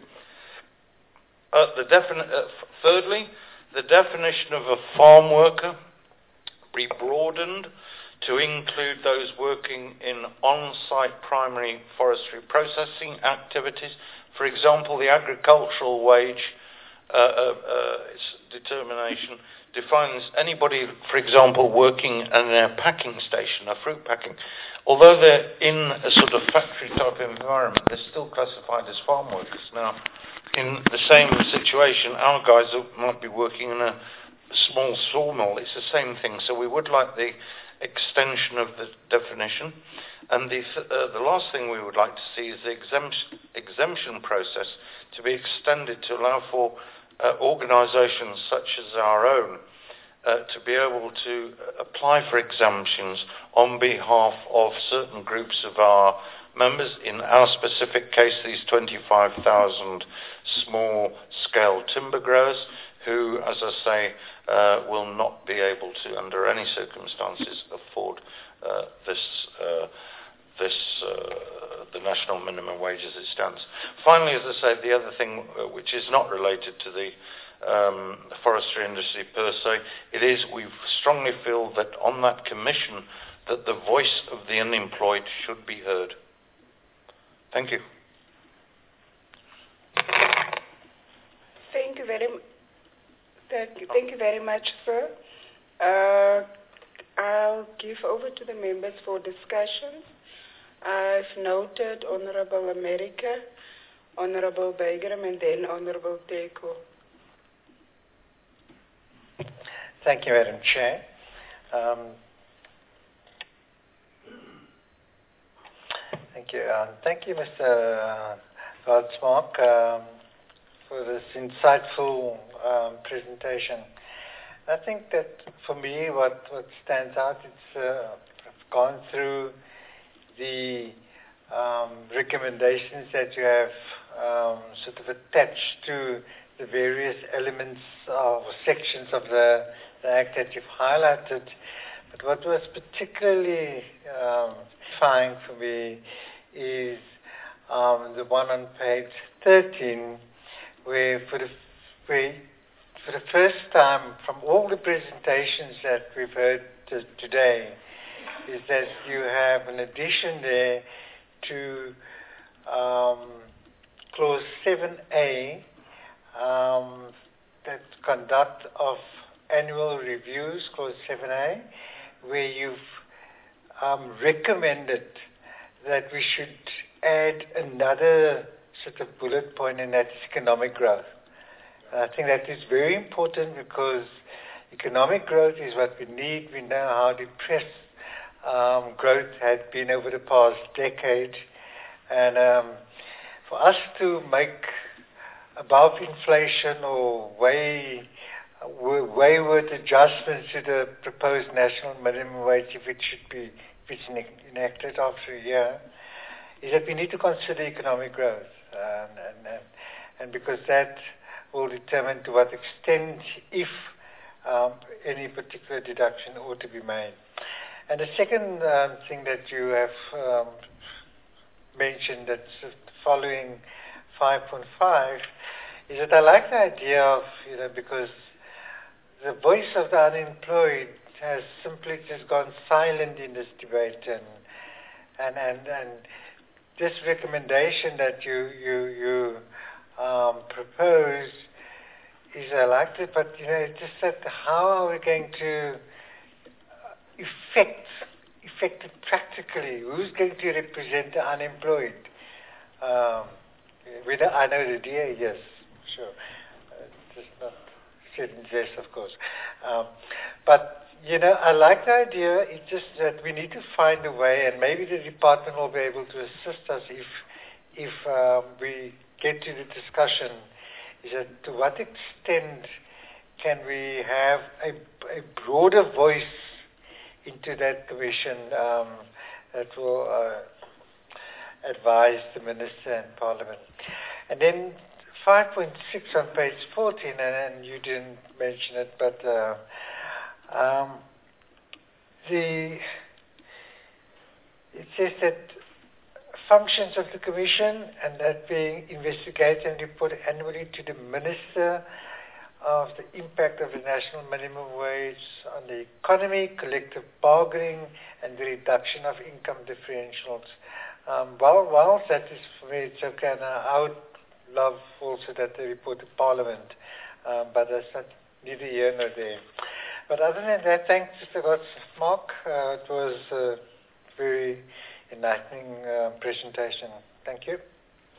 Uh, the defini- uh, thirdly, the definition of a farm worker, be broadened to include those working in on-site primary forestry processing activities. For example, the agricultural wage uh, uh, uh, determination defines anybody, for example, working in a packing station, a fruit packing. Although they're in a sort of factory type environment, they're still classified as farm workers. Now, in the same situation, our guys might be working in a small sawmill. It's the same thing. So we would like the extension of the definition. And the, uh, the last thing we would like to see is the exemption, exemption process to be extended to allow for uh, organisations such as our own uh, to be able to apply for exemptions on behalf of certain groups of our members. In our specific case, these twenty-five thousand small-scale timber growers who, as I say, uh, will not be able to, under any circumstances, afford uh, this uh, this uh, the national minimum wage as it stands. Finally, as I say, the other thing uh, which is not related to the um, forestry industry per se, it is we strongly feel that on that commission that the voice of the unemployed should be heard. Thank you. Thank you very much. Thank you, thank you very much, sir. Uh, I'll give over to the members for discussion. I've noted Honorable America, Honorable Bagram, and then Honorable Teko. Thank you, Madam Chair. Um, thank you. Um, thank you, Mister Godsmark, um, for this insightful um, presentation. I think that for me, what, what stands out, it's uh, I've gone through the um, recommendations that you have um, sort of attached to the various elements or sections of the, the Act that you've highlighted. But what was particularly um, fine for me is um, the one on page thirteen, where for the, where for the first time from all the presentations that we've heard t- today, is that you have an addition there to um, clause seven A, um, that conduct of annual reviews, clause seven A, where you've um, recommended that we should add another sort of bullet point, and that's economic growth. And I think that is very important because economic growth is what we need. We know how depressed um, growth had been over the past decade. And um, for us to make above inflation or way, wayward adjustments to the proposed national minimum wage, if it should be if it's enacted after a year, is that we need to consider economic growth. Um, and, and, and because that will determine to what extent, if um, any particular deduction ought to be made. And the second um, thing that you have um, mentioned, that's following five point five, is that I like the idea of, you know, because the voice of the unemployed has simply just gone silent in this debate, and and and, and this recommendation that you you you um, propose is I liked it, but you know, it's just that how are we going to effect effect it practically? Who's going to represent the unemployed? Um, whether I know the D A, yes, sure, uh, just not said in jest, of course, um, but. You know, I like the idea. It's just that we need to find a way, and maybe the department will be able to assist us if, if um, we get to the discussion. Is that to what extent can we have a, a broader voice into that commission um, that will uh, advise the minister and parliament? And then five point six on page fourteen, and, and you didn't mention it, but. Uh, Um, the it says that functions of the commission, and that being investigate and report annually to the minister of the impact of the national minimum wage on the economy, collective bargaining, and the reduction of income differentials. Um, while, whilst that is for me, it's okay, and I would love also that they report to Parliament, um, but that's not neither here nor there. But other than that, thanks, Mister Mark. Uh, it was a very enlightening uh, presentation. Thank you.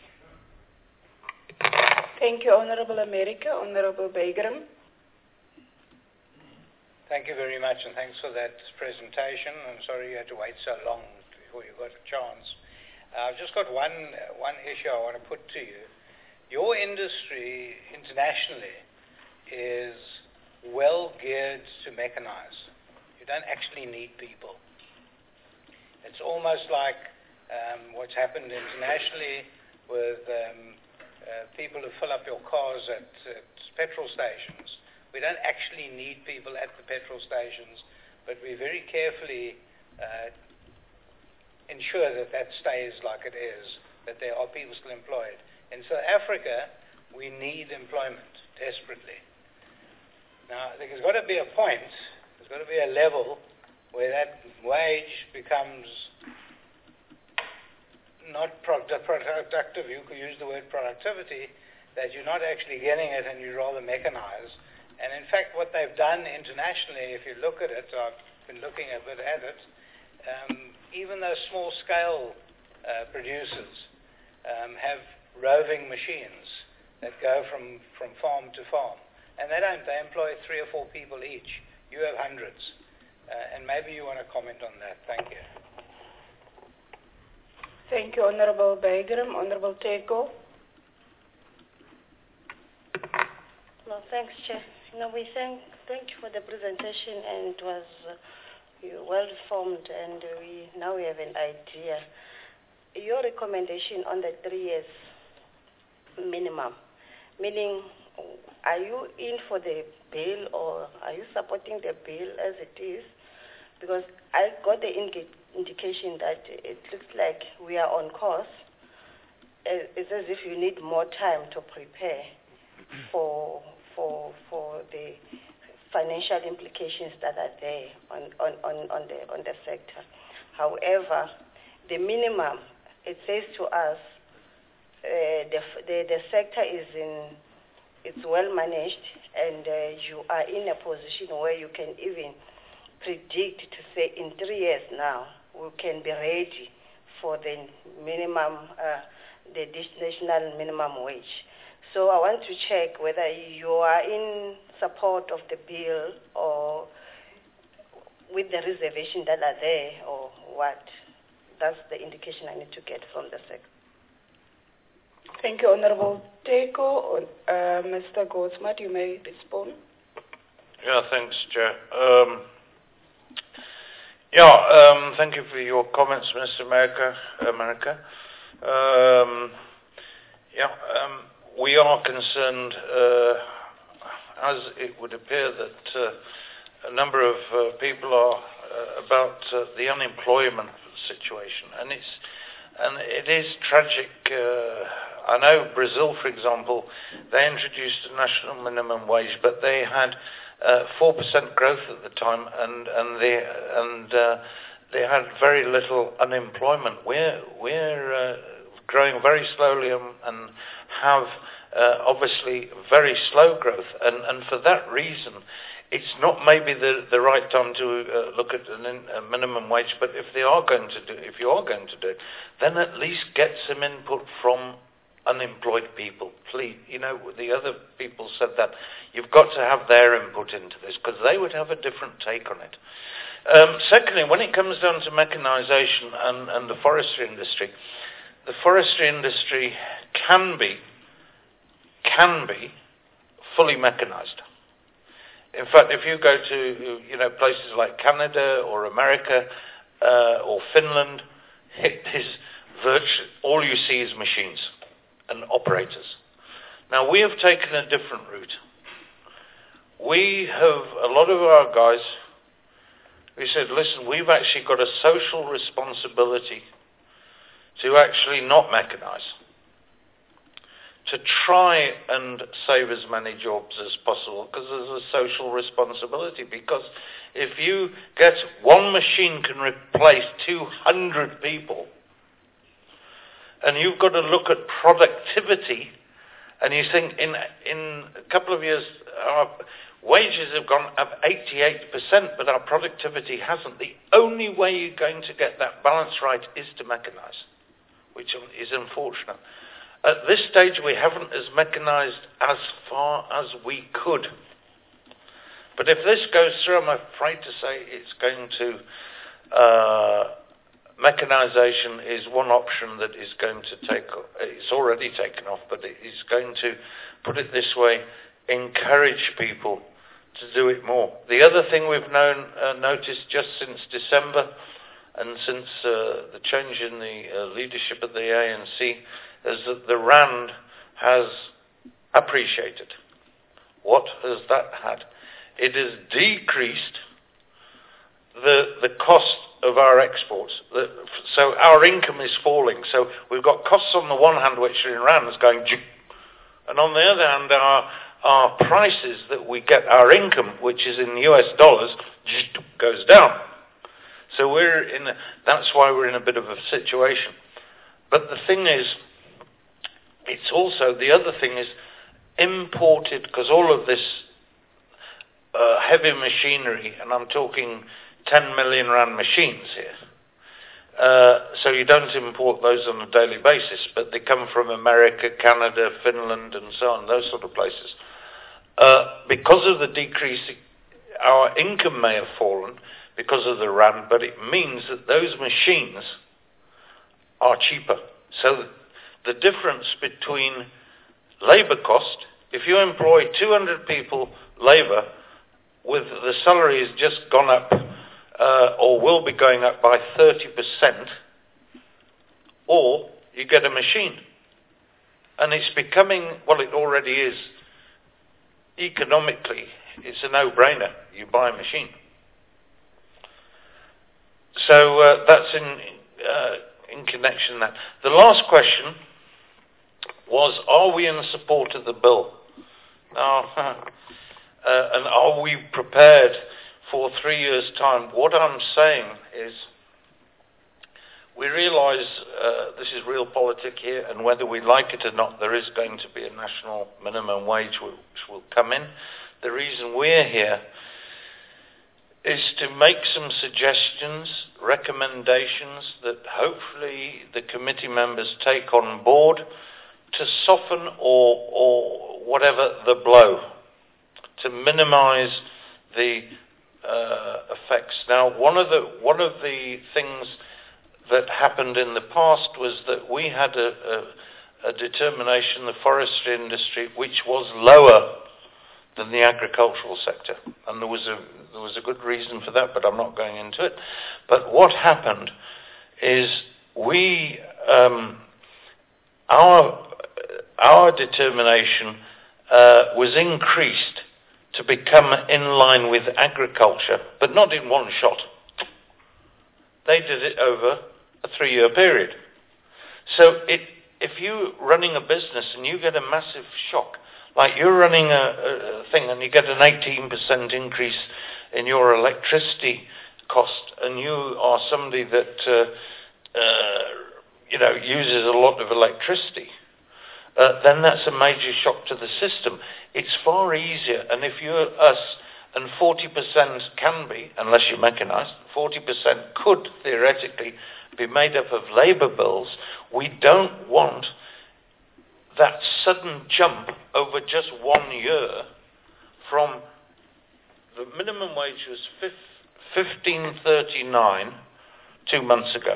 Thank you, Honorable America. Honorable Bagram. Thank you very much, and thanks for that presentation. I'm sorry you had to wait so long before you got a chance. Uh, I've just got one, uh, one issue I want to put to you. Your industry internationally is well geared to mechanize. You don't actually need people. It's almost like um, what's happened internationally with um, uh, people who fill up your cars at, at petrol stations. We don't actually need people at the petrol stations, but we very carefully uh, ensure that that stays like it is, that there are people still employed. In South Africa, we need employment desperately. Now, there's got to be a point, there's got to be a level where that wage becomes not product productive. You could use the word productivity, that you're not actually getting it and you rather mechanize. And in fact, what they've done internationally, if you look at it, I've been looking a bit at it, um, even those small-scale uh, producers um, have roving machines that go from, from farm to farm. And they don't, they employ three or four people each. You have hundreds. Uh, and maybe you want to comment on that. Thank you. Thank you, Honorable Bagram. Honorable Teko. No, thanks, Chair. No, we thank, thank you for the presentation, and it was uh, well informed, and uh, we now we have an idea. Your recommendation on the three years minimum, meaning, are you in for the bill or are you supporting the bill as it is? Because I got the indi indication that it looks like we are on course. It's as if you need more time to prepare for for for the financial implications that are there on on, on, on the on the sector. However, the minimum, it says to us, uh, the, the the sector is in it's well managed, and uh, you are in a position where you can even predict to say in three years now we can be ready for the minimum, uh, the national minimum wage. So I want to check whether you are in support of the bill or with the reservation that are there, or what. That's the indication I need to get from the sector. Thank you, Honorable Teko. Uh, Mister Goudsmart, you may respond. Yeah, thanks, Chair. Um, yeah, um, thank you for your comments, Mister America. America. Um, yeah, um, we are concerned, uh, as it would appear, that uh, a number of uh, people are uh, about uh, the unemployment situation, and it's and it is tragic. Uh, I know Brazil, for example, they introduced a national minimum wage, but they had uh, four percent growth at the time, and and they and uh, they had very little unemployment. We're we're uh, growing very slowly and, and have uh, obviously very slow growth, and and for that reason, it's not maybe the the right time to uh, look at an in, a minimum wage. But if they are going to do, if you are going to do it, then at least get some input from unemployed people, please. You know, the other people said that you've got to have their input into this, because they would have a different take on it. Um, secondly, when it comes down to mechanization and, and the forestry industry, the forestry industry can be can be fully mechanized. In fact, if you go to you know places like Canada or America uh, or Finland, it is virtually all you see is machines and operators. Now, we have taken a different route. We have, a lot of our guys, we said, listen, we've actually got a social responsibility to actually not mechanize, to try and save as many jobs as possible, because there's a social responsibility. Because if you get one machine can replace two hundred people, and you've got to look at productivity, and you think in in a couple of years our wages have gone up eighty-eight percent, but our productivity hasn't. The only way you're going to get that balance right is to mechanise, which is unfortunate. At this stage, we haven't as mechanised as far as we could. But if this goes through, I'm afraid to say it's going to... Uh, mechanisation is one option that is going to take... It's already taken off, but it is going to, put it this way, encourage people to do it more. The other thing we've known, uh, noticed just since December and since uh, the change in the uh, leadership of the A N C is that the Rand has appreciated. What has that had? It has decreased the the cost of our exports. The, so our income is falling. So we've got costs on the one hand which are in rands going, and on the other hand our our prices that we get, our income, which is in U S dollars, goes down. So we're in. A, that's why we're in a bit of a situation. But the thing is, it's also, the other thing is imported, because all of this uh, heavy machinery, and I'm talking ten million rand machines here, uh, so you don't import those on a daily basis, but they come from America, Canada, Finland, and so on, those sort of places. Uh, because of the decrease, our income may have fallen because of the rand, but it means that those machines are cheaper. So the difference between labour cost, if you employ two hundred people labour, with the salary has just gone up, uh, or will be going up by thirty percent, or you get a machine. And it's becoming, well, it already is, economically, it's a no-brainer. You buy a machine. So uh, that's in uh, in connection with that. The last question was, are we in support of the bill? Now, uh, and are we prepared for three years' time? What I'm saying is, we realise uh, this is real politics here, and whether we like it or not, there is going to be a national minimum wage which will come in. The reason we're here is to make some suggestions, recommendations that hopefully the committee members take on board to soften or, or whatever the blow, to minimise the uh, effects. Now, one of the one of the things that happened in the past was that we had a, a, a determination, the forestry industry, which was lower than the agricultural sector, and there was a there was a good reason for that, but I'm not going into it. But what happened is we um, our our determination uh, was increased to become in line with agriculture, but not in one shot. They did it over a three-year period. So it, if you're running a business and you get a massive shock, like you're running a, a thing and you get an eighteen percent increase in your electricity cost, and you are somebody that uh, uh, you know uses a lot of electricity, uh, then that's a major shock to the system. It's far easier, and if you're us, and forty percent can be, unless you're mechanised, forty percent could theoretically be made up of labour bills. We don't want that sudden jump over just one year from the minimum wage was fifteen thirty-nine two months ago.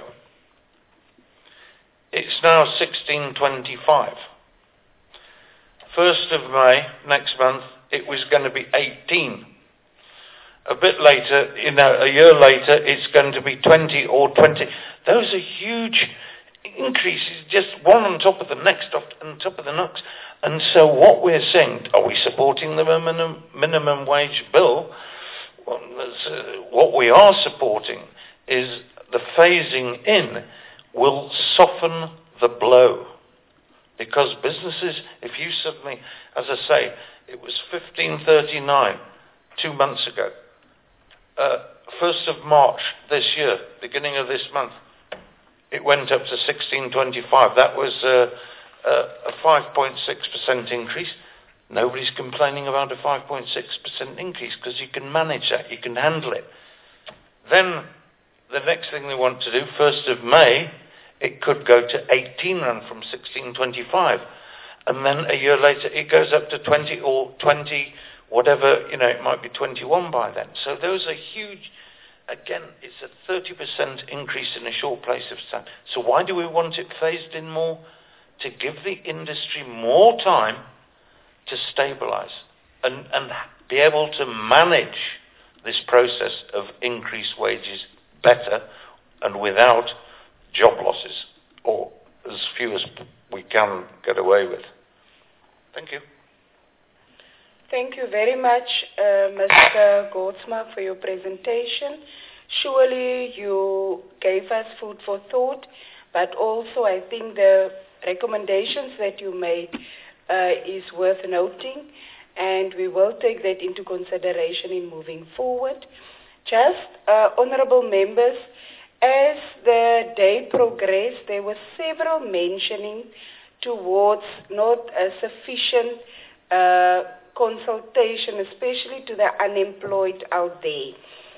It's now sixteen twenty-five. First of May next month it was going to be eighteen. A bit later, you know, a year later, it's going to be twenty or twenty. Those are huge increases, just one on top of the next, on top of the next. And so what we're saying, are we supporting the minimum, minimum wage bill? Well, uh, what we are supporting is the phasing in will soften the blow. Because businesses, if you suddenly, as I say, it was fifteen thirty-nine two months ago. Uh, first of March this year, beginning of this month, it went up to sixteen twenty-five. That was uh, uh, a five point six percent increase. Nobody's complaining about a five point six percent increase because you can manage that, you can handle it. Then the next thing they want to do, first of May, it could go to eighteen rand from sixteen twenty-five. And then a year later it goes up to twenty or twenty, whatever, you know, it might be twenty-one by then. So those are huge. Again, it's a thirty percent increase in a short place of time. So why do we want it phased in more? To give the industry more time to stabilize and, and be able to manage this process of increased wages better and without job losses, or as few as we can get away with. Thank you. Thank you very much, uh, Mister Goudsma, for your presentation. Surely you gave us food for thought, but also I think the recommendations that you made uh, is worth noting, and we will take that into consideration in moving forward. Just, uh, honourable members, as the day progressed, there were several mentioning towards not a sufficient uh, consultation, especially to the unemployed out there.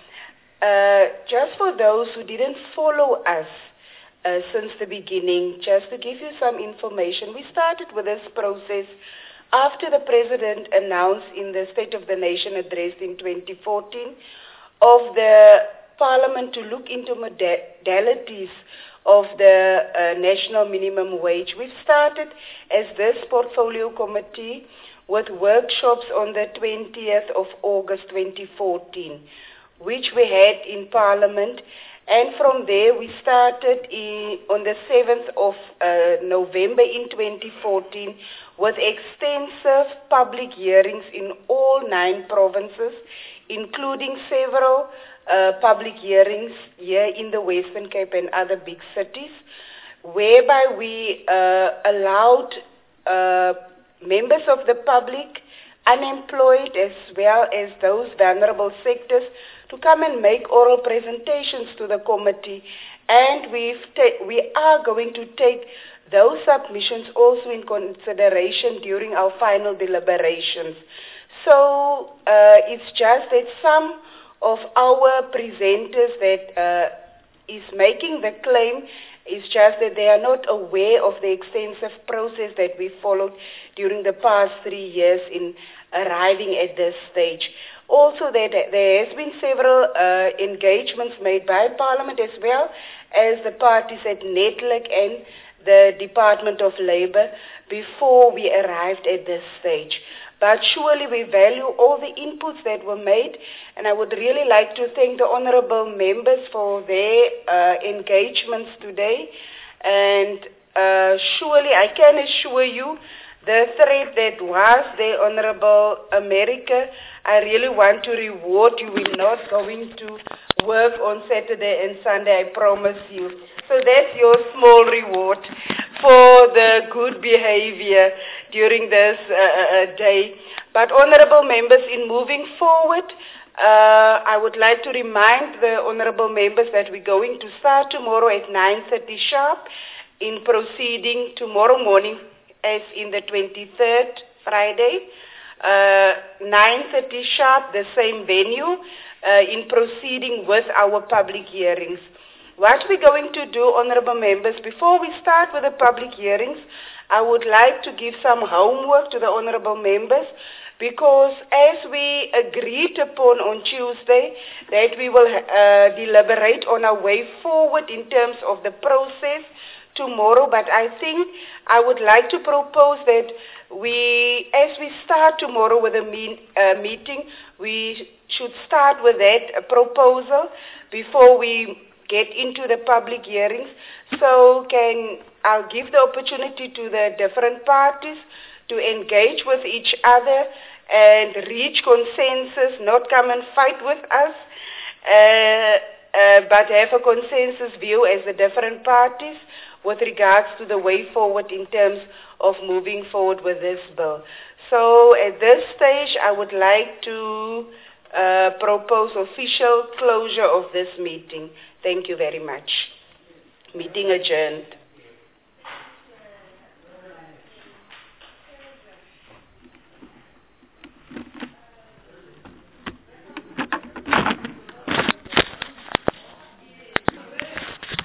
Uh, just for those who didn't follow us uh, since the beginning, just to give you some information, we started with this process after the President announced in the State of the Nation address in twenty fourteen of the Parliament to look into modalities of the uh, national minimum wage. We've started as this portfolio committee with workshops on the twentieth of August twenty fourteen, which we had in Parliament, and from there we started in, on the seventh of uh, November in twenty fourteen with extensive public hearings in all nine provinces, including several uh, public hearings here in the Western Cape and other big cities, whereby we uh, allowed uh, members of the public, unemployed, as well as those vulnerable sectors, to come and make oral presentations to the committee. And we've ta- we are going to take those submissions also in consideration during our final deliberations. So uh, it's just that some of our presenters that uh, is making the claim is just that they are not aware of the extensive process that we followed during the past three years in arriving at this stage. Also, that there has been several uh, engagements made by Parliament as well as the parties at NEDLAC and the Department of Labour before we arrived at this stage. But surely we value all the inputs that were made, and I would really like to thank the honourable members for their uh, engagements today. And uh, surely I can assure you the threat that was there, Honourable America, I really want to reward you. We're not going to work on Saturday and Sunday, I promise you. So that's your small reward for the good behavior during this uh, day. But honourable members, in moving forward, uh, I would like to remind the honourable members that we're going to start tomorrow at nine thirty sharp in proceeding tomorrow morning as in the twenty-third, Friday, uh, nine thirty sharp, the same venue, uh, in proceeding with our public hearings. What we're going to do, honourable members, before we start with the public hearings, I would like to give some homework to the honourable members, because as we agreed upon on Tuesday that we will uh, deliberate on our way forward in terms of the process tomorrow, but I think I would like to propose that we, as we start tomorrow with a mean, uh, meeting, we should start with that uh, proposal before we get into the public hearings. So can I'll give the opportunity to the different parties to engage with each other and reach consensus, not come and fight with us, uh, uh, but have a consensus view as the different parties with regards to the way forward in terms of moving forward with this bill. So at this stage, I would like to uh, propose official closure of this meeting. Thank you very much. Meeting adjourned.